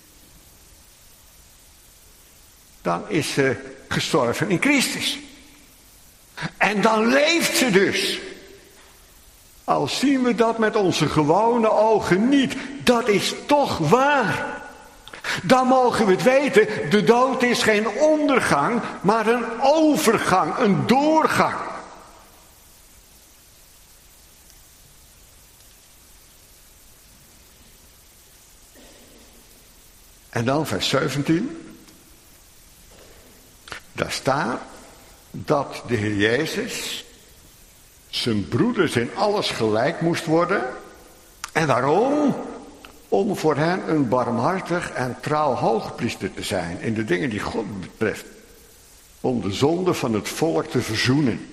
dan is ze gestorven in Christus. En dan leeft ze dus. Al zien we dat met onze gewone ogen niet, dat is toch waar. Dan mogen we het weten, de dood is geen ondergang, maar een overgang, een doorgang. En dan vers zeventien. Daar staat dat de Heer Jezus zijn broeders in alles gelijk moest worden. En waarom? Om voor hen een barmhartig en trouw hoogpriester te zijn in de dingen die God betreft. Om de zonde van het volk te verzoenen.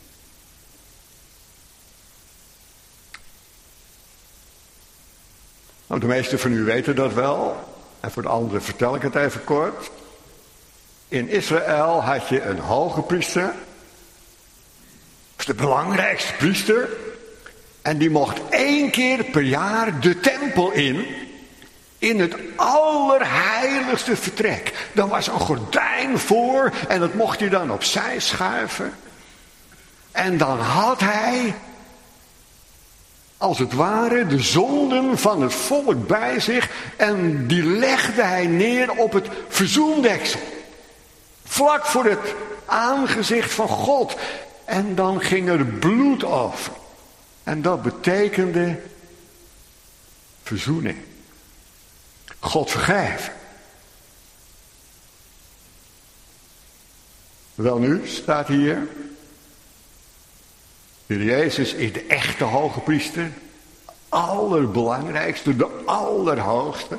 Nou, de meesten van u weten dat wel. En voor de anderen vertel ik het even kort. In Israël had je een hoge priester. Dat is de belangrijkste priester. En die mocht één keer per jaar de tempel in. In het allerheiligste vertrek. Daar was een gordijn voor. En dat mocht hij dan opzij schuiven. En dan had hij, als het ware, de zonden van het volk bij zich. En die legde hij neer op het verzoendeksel. Vlak voor het aangezicht van God. En dan ging er bloed over. En dat betekende verzoening. God vergeven. Wel nu, staat hier. De Heer Jezus is de echte hoge priester. Allerbelangrijkste, de allerhoogste.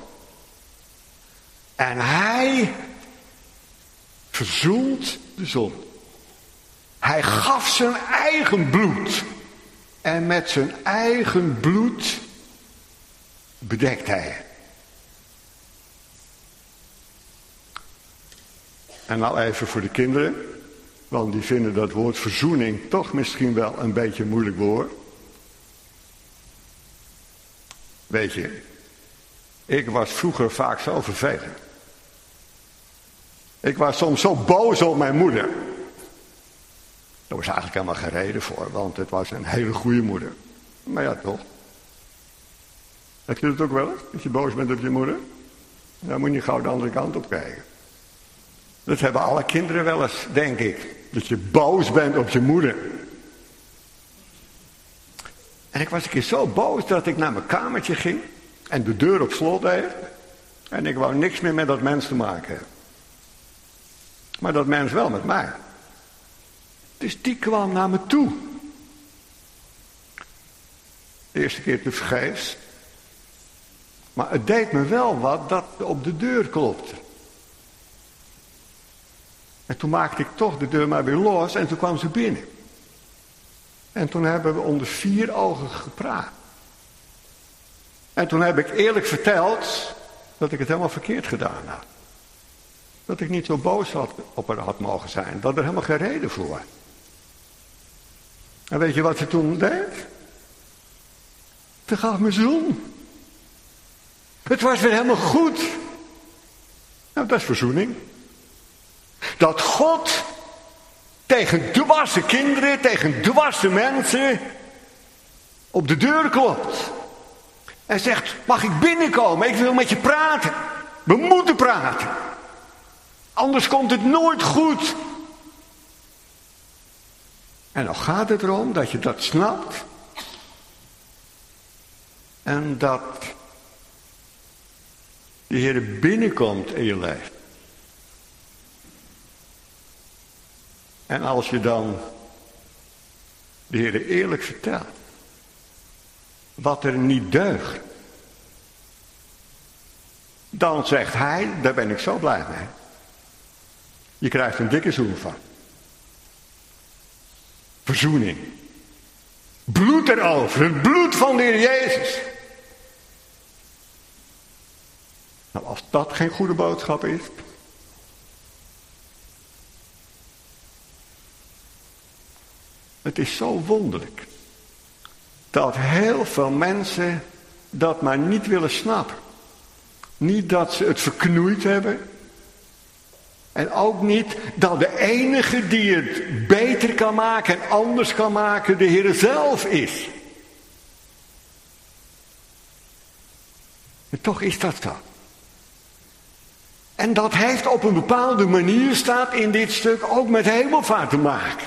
En hij verzoent de zonde. Hij gaf zijn eigen bloed. En met zijn eigen bloed bedekt hij het. En nou even voor de kinderen. Want die vinden dat woord verzoening toch misschien wel een beetje een moeilijk woord. Weet je, ik was vroeger vaak zo vervelend. Ik was soms zo boos op mijn moeder. Daar was eigenlijk helemaal geen reden voor, want het was een hele goede moeder. Maar ja, toch. Heb je dat ook wel eens? Dat je boos bent op je moeder? Dan moet je niet gauw de andere kant op kijken. Dat hebben alle kinderen wel eens, denk ik. Dat je boos bent op je moeder. En ik was een keer zo boos dat ik naar mijn kamertje ging. En de deur op slot deed. En ik wou niks meer met dat mens te maken hebben. Maar dat mens wel met mij. Dus die kwam naar me toe. De eerste keer te vergeefs. Maar het deed me wel wat dat op de deur klopte. En toen maakte ik toch de deur maar weer los en toen kwam ze binnen. En toen hebben we onder vier ogen gepraat. En toen heb ik eerlijk verteld dat ik het helemaal verkeerd gedaan had. Dat ik niet zo boos had, op haar had mogen zijn. Dat er helemaal geen reden voor was. En weet je wat ze toen deed? Ze gaf me zoen. Het was weer helemaal goed. Nou, dat is verzoening. Dat God tegen dwaze kinderen, tegen dwaze mensen op de deur klopt. En zegt, mag ik binnenkomen? Ik wil met je praten. We moeten praten. Anders komt het nooit goed. En dan gaat het erom dat je dat snapt. En dat de Heer binnenkomt in je leven. En als je dan de Heer eerlijk vertelt. Wat er niet deugt. Dan zegt hij, daar ben ik zo blij mee. Je krijgt een dikke zoen van. Verzoening. Bloed erover. Het bloed van de Heer Jezus. Nou, als dat geen goede boodschap is. Het is zo wonderlijk. Dat heel veel mensen dat maar niet willen snappen. Niet dat ze het verknoeid hebben. En ook niet dat de enige die het beter kan maken en anders kan maken de Heer zelf is. En toch is dat zo. En dat heeft op een bepaalde manier, staat in dit stuk, ook met hemelvaart te maken.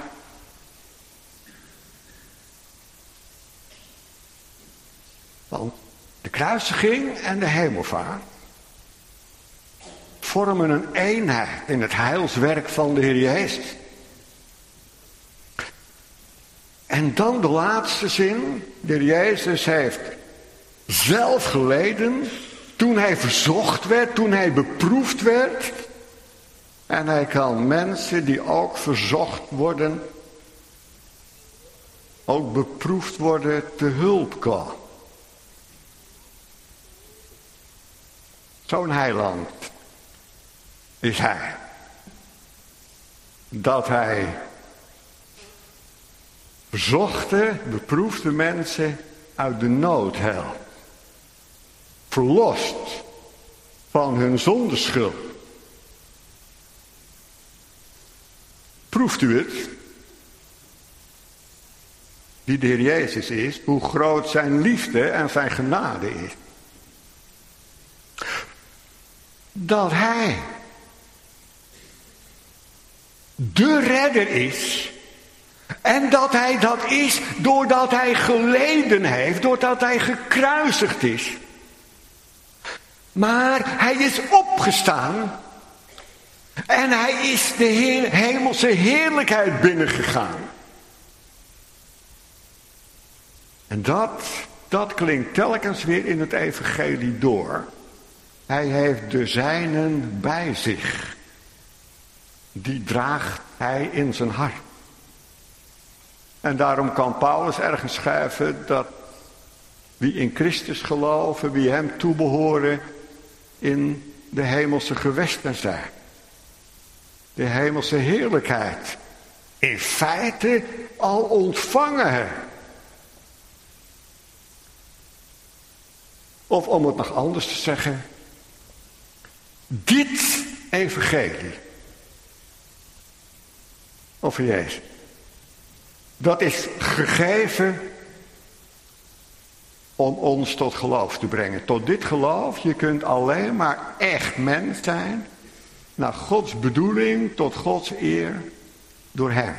Want de kruisiging en de hemelvaart vormen een eenheid in het heilswerk van de Heer Jezus. En dan de laatste zin. De Heer Jezus heeft zelf geleden toen hij verzocht werd, toen hij beproefd werd. En hij kan mensen die ook verzocht worden, ook beproefd worden, te hulp komen. Zo'n heiland is hij. Dat hij verzochte, beproefde mensen uit de nood helpt. Verlost van hun zondeschuld. Proeft u het? Wie de Heer Jezus is, hoe groot zijn liefde en zijn genade is. Dat hij de redder is. En dat hij dat is doordat hij geleden heeft, doordat hij gekruisigd is. Maar hij is opgestaan. En hij is de heer, hemelse heerlijkheid binnengegaan. En dat, dat klinkt telkens weer in het evangelie door. Hij heeft de zijnen bij zich. Die draagt hij in zijn hart. En daarom kan Paulus ergens schrijven dat wie in Christus geloven, wie hem toebehoren, in de hemelse gewesten zijn. De hemelse heerlijkheid in feite al ontvangen hebben. Of om het nog anders te zeggen, dit evangelie over Jezus, dat is gegeven om ons tot geloof te brengen. Tot dit geloof, je kunt alleen maar echt mens zijn, naar Gods bedoeling, tot Gods eer, door hem.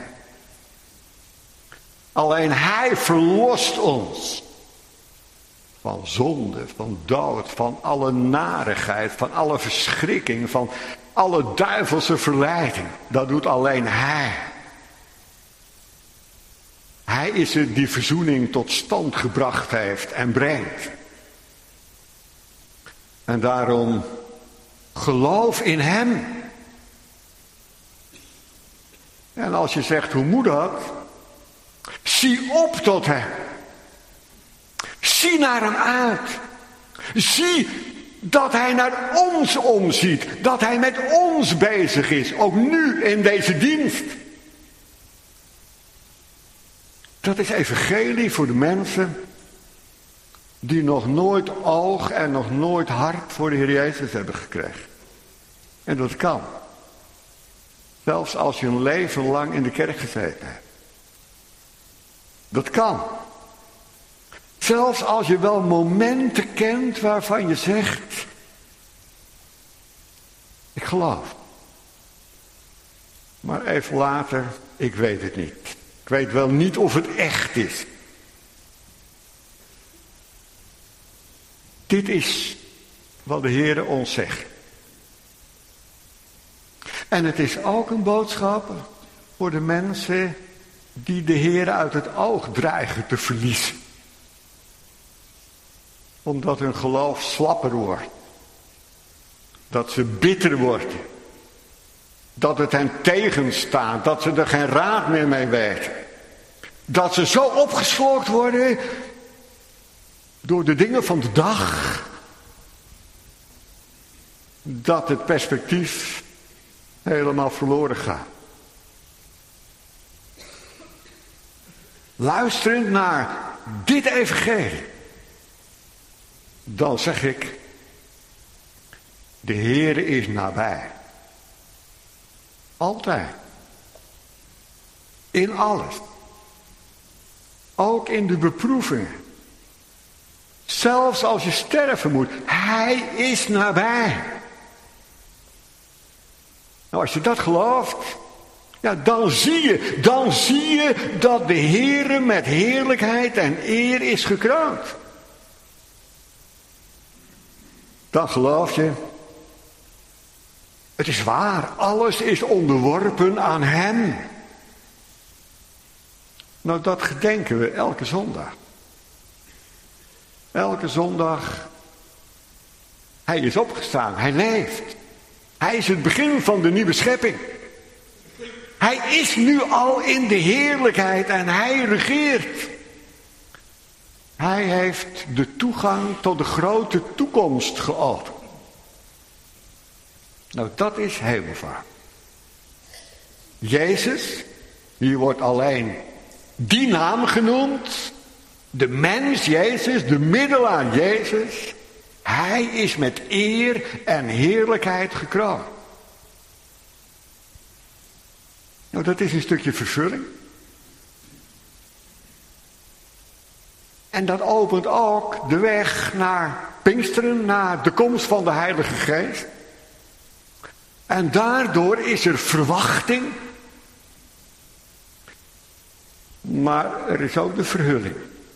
Alleen hij verlost ons van zonde, van dood, van alle narigheid, van alle verschrikking, van alle duivelse verleiding. Dat doet alleen hij. Hij is het die verzoening tot stand gebracht heeft en brengt. En daarom geloof in hem. En als je zegt, hoe moet dat? Zie op tot hem. Zie naar hem uit. Zie dat hij naar ons omziet. Dat hij met ons bezig is. Ook nu in deze dienst. Dat is evangelie voor de mensen die nog nooit oog en nog nooit hart voor de Heer Jezus hebben gekregen. En dat kan. Zelfs als je een leven lang in de kerk gezeten hebt. Dat kan. Zelfs als je wel momenten kent waarvan je zegt, ik geloof. Maar even later, ik weet het niet. Ik weet wel niet of het echt is. Dit is wat de Heere ons zegt. En het is ook een boodschap voor de mensen die de Heere uit het oog dreigen te verliezen. Omdat hun geloof slapper wordt. Dat ze bitter worden. Dat het hen tegenstaat. Dat ze er geen raad meer mee weten. Dat ze zo opgeslokt worden door de dingen van de dag. Dat het perspectief helemaal verloren gaat. Luisterend naar dit evangelie. Dan zeg ik. De Heere is nabij. Altijd. In alles. Ook in de beproevingen. Zelfs als je sterven moet. Hij is nabij. Nou, als je dat gelooft. Ja, dan zie je. Dan zie je dat de Heere met heerlijkheid en eer is gekroond. Dan geloof je. Het is waar, alles is onderworpen aan hem. Nou, dat gedenken we elke zondag. Elke zondag. Hij is opgestaan, hij leeft. Hij is het begin van de nieuwe schepping. Hij is nu al in de heerlijkheid en hij regeert. Hij heeft de toegang tot de grote toekomst geopend. Nou, dat is hemelvaart. Jezus, hier wordt alleen die naam genoemd. De mens Jezus, de middelaar Jezus. Hij is met eer en heerlijkheid gekroond. Nou, dat is een stukje vervulling. En dat opent ook de weg naar Pinksteren, naar de komst van de Heilige Geest. En daardoor is er verwachting. Maar er is ook de verhulling.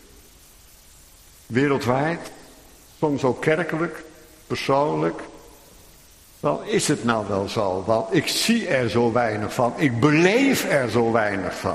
Wereldwijd, soms ook kerkelijk, persoonlijk. Wel, is het nou wel zo? Want ik zie er zo weinig van. Ik beleef er zo weinig van.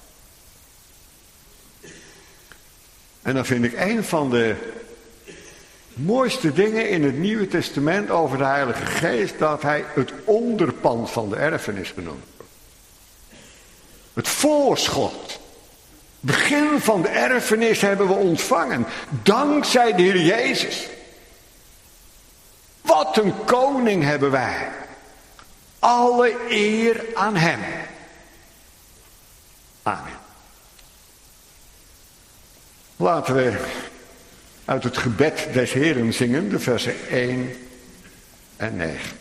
En dan vind ik een van de mooiste dingen in het Nieuwe Testament over de Heilige Geest, dat hij het onderpand van de erfenis genoemd wordt. Het voorschot. Begin van de erfenis hebben we ontvangen. Dankzij de Heer Jezus. Wat een koning hebben wij. Alle eer aan hem. Amen. Laten we uit het gebed des Heeren zingen, de versen één en negen.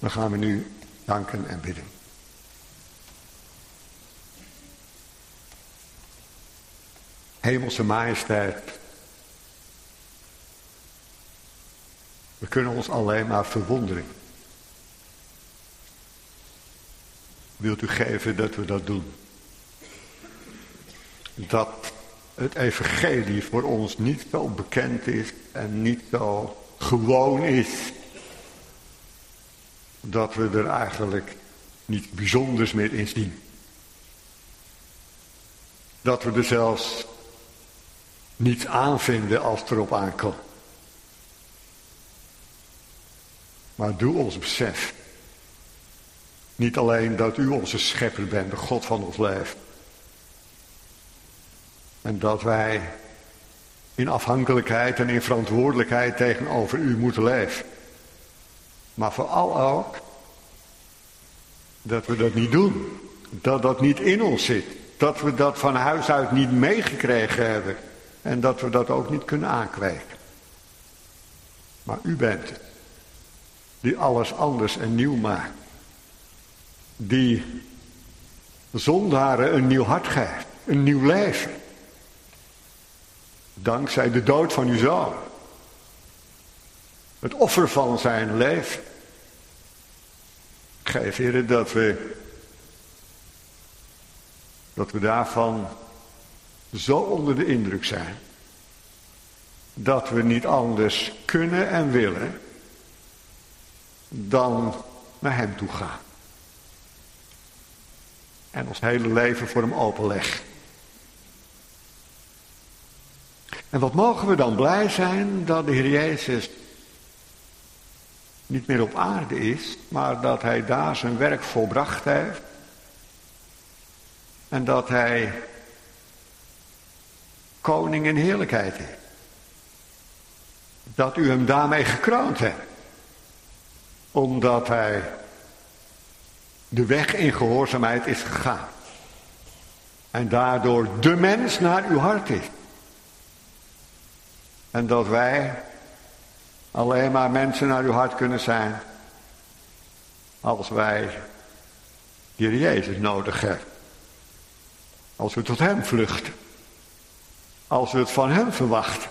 Dan gaan we nu danken en bidden. Hemelse majesteit, we kunnen ons alleen maar verwonderen. Wilt u geven dat we dat doen? Dat het evangelie voor ons niet zo bekend is en niet zo gewoon is. Dat we er eigenlijk niet bijzonders meer in zien. Dat we er zelfs niets aan vinden als het erop aankomt. Maar doe ons besef. Niet alleen dat u onze schepper bent, de God van ons leven. En dat wij in afhankelijkheid en in verantwoordelijkheid tegenover u moeten leven. Maar vooral ook dat we dat niet doen. Dat dat niet in ons zit. Dat we dat van huis uit niet meegekregen hebben. En dat we dat ook niet kunnen aankwijken. Maar u bent het. Die alles anders en nieuw maakt. Die zondaren een nieuw hart geeft. Een nieuw leven. Dankzij de dood van uw zoon. Het offer van zijn leven. Geef, Heer, dat we, dat we daarvan zo onder de indruk zijn. Dat we niet anders kunnen en willen dan naar hem toe gaan. En ons hele leven voor hem openleggen. En wat mogen we dan blij zijn dat de Heer Jezus niet meer op aarde is, maar dat hij daar zijn werk volbracht heeft. En dat hij koning in heerlijkheid is. Dat u hem daarmee gekroond hebt. Omdat hij de weg in gehoorzaamheid is gegaan. En daardoor de mens naar uw hart is. En dat wij alleen maar mensen naar uw hart kunnen zijn als wij de Heer Jezus nodig hebben. Als we tot hem vluchten. Als we het van hem verwachten.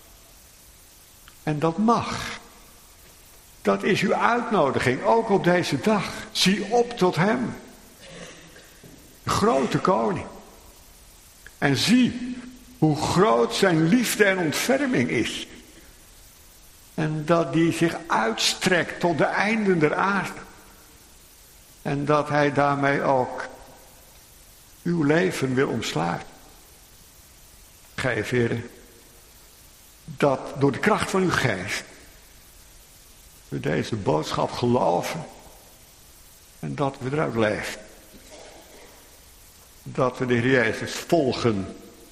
En dat mag. Dat is uw uitnodiging, ook op deze dag. Zie op tot hem. De grote koning. En zie hoe groot zijn liefde en ontferming is. En dat die zich uitstrekt tot de einden der aarde. En dat hij daarmee ook uw leven wil omsluiten. Geef, Heer, dat door de kracht van uw geest we deze boodschap geloven en dat we eruit leven. Dat we de Heer Jezus volgen.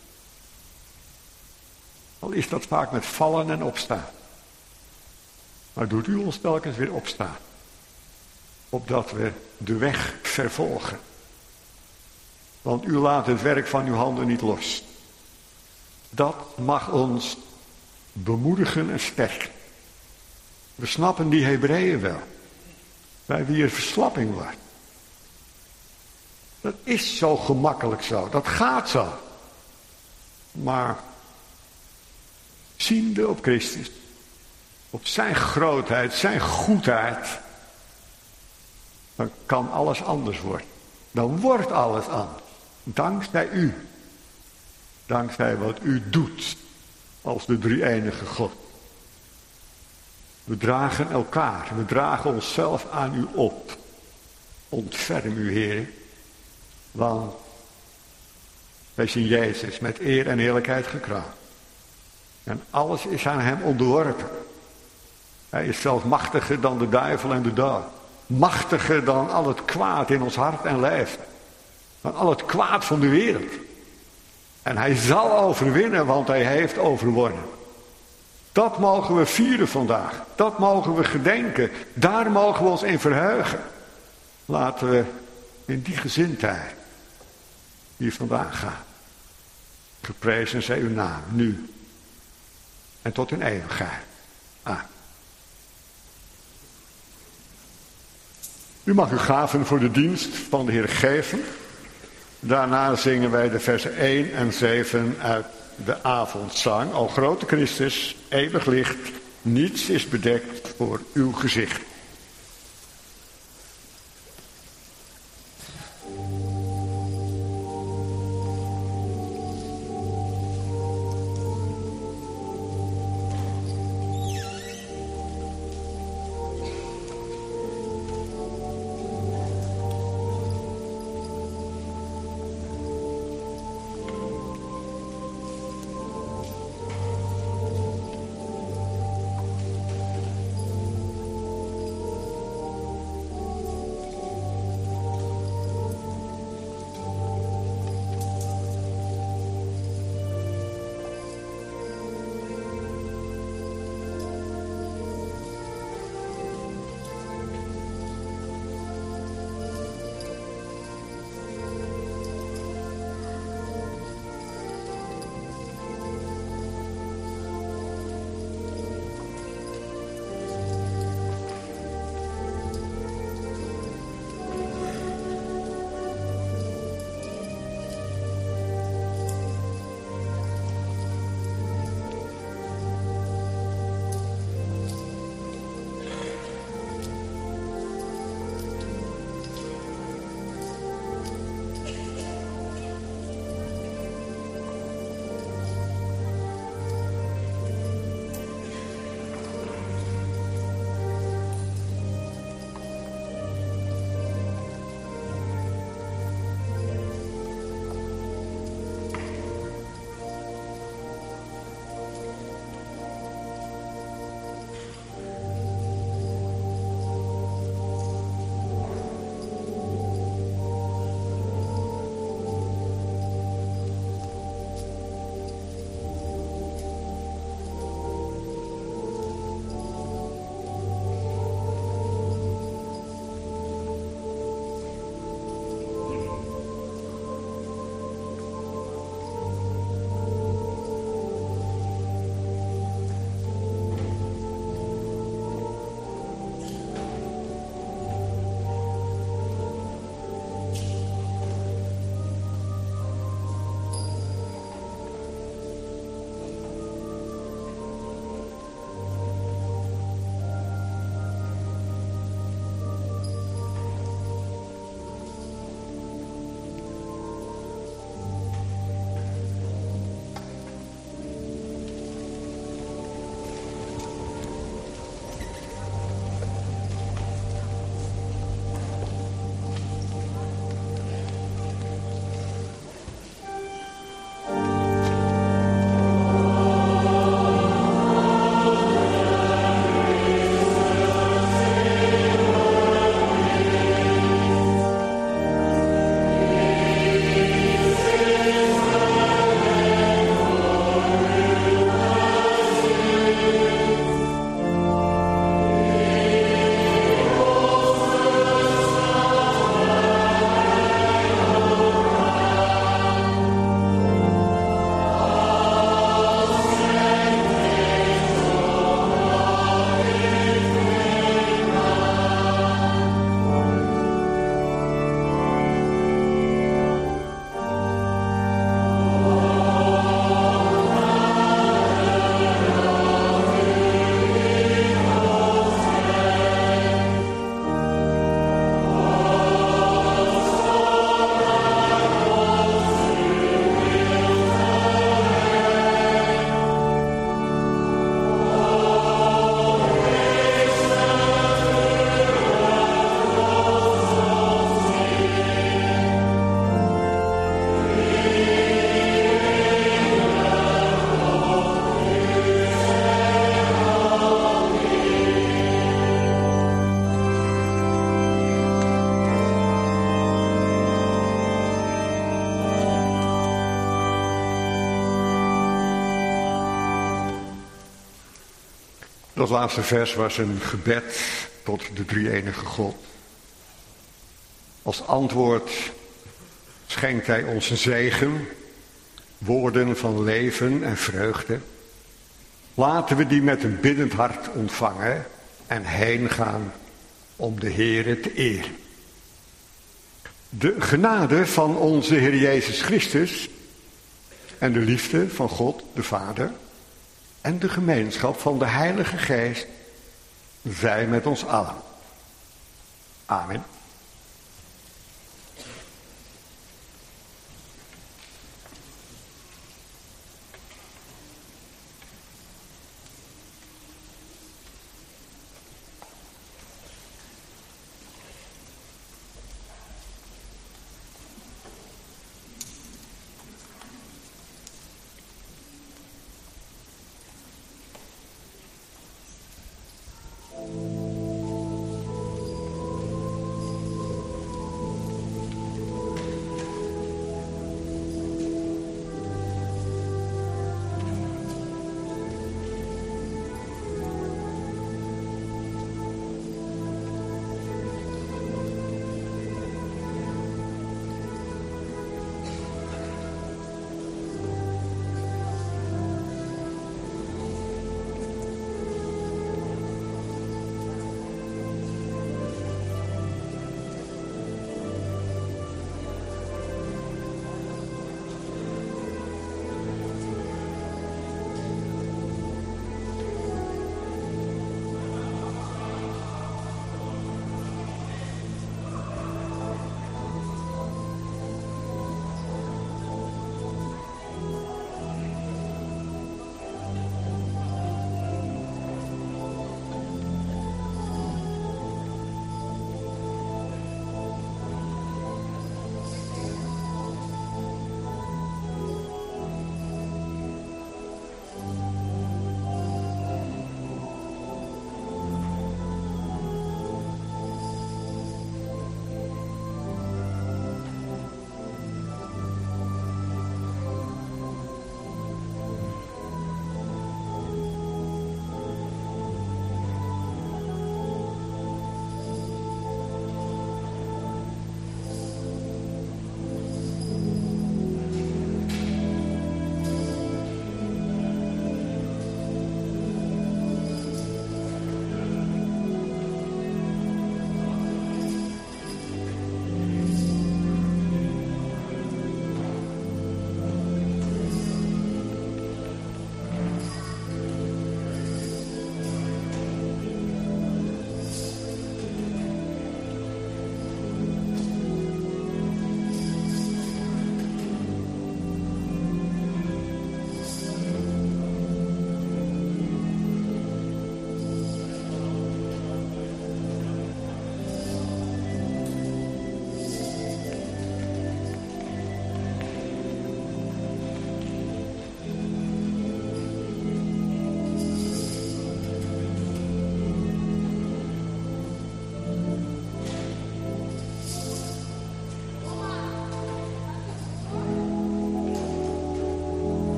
Al is dat vaak met vallen en opstaan. Maar doet u ons telkens weer opstaan. Opdat we de weg vervolgen. Want u laat het werk van uw handen niet los. Dat mag ons bemoedigen en sterken. We snappen die Hebreeën wel. Bij wie er verslapping wordt. Dat is zo gemakkelijk zo. Dat gaat zo. Maar ziende op Christus. Op zijn grootheid, zijn goedheid. Dan kan alles anders worden. Dan wordt alles anders. Dankzij u. Dankzij wat u doet. Als de drie-enige God. We dragen elkaar. We dragen onszelf aan u op. Ontferm u, Heer. Want wij zien Jezus met eer en heerlijkheid gekroond. En alles is aan hem onderworpen. Hij is zelfs machtiger dan de duivel en de dood. Machtiger dan al het kwaad in ons hart en leven. Dan al het kwaad van de wereld. En hij zal overwinnen, want hij heeft overwonnen. Dat mogen we vieren vandaag. Dat mogen we gedenken. Daar mogen we ons in verheugen. Laten we in die gezindheid hier vandaan gaan. Geprezen zij uw naam, nu en tot in eeuwigheid. Amen. U mag uw gaven voor de dienst van de Heer geven. Daarna zingen wij de versen één en zeven uit de avondzang. O grote Christus, eeuwig licht, niets is bedekt voor uw gezicht. Dat laatste vers was een gebed tot de drie-enige God. Als antwoord schenkt hij ons een zegen, woorden van leven en vreugde. Laten we die met een biddend hart ontvangen en heen gaan om de Heere te eren. De genade van onze Heer Jezus Christus en de liefde van God de Vader en de gemeenschap van de Heilige Geest zij met ons allen. Amen.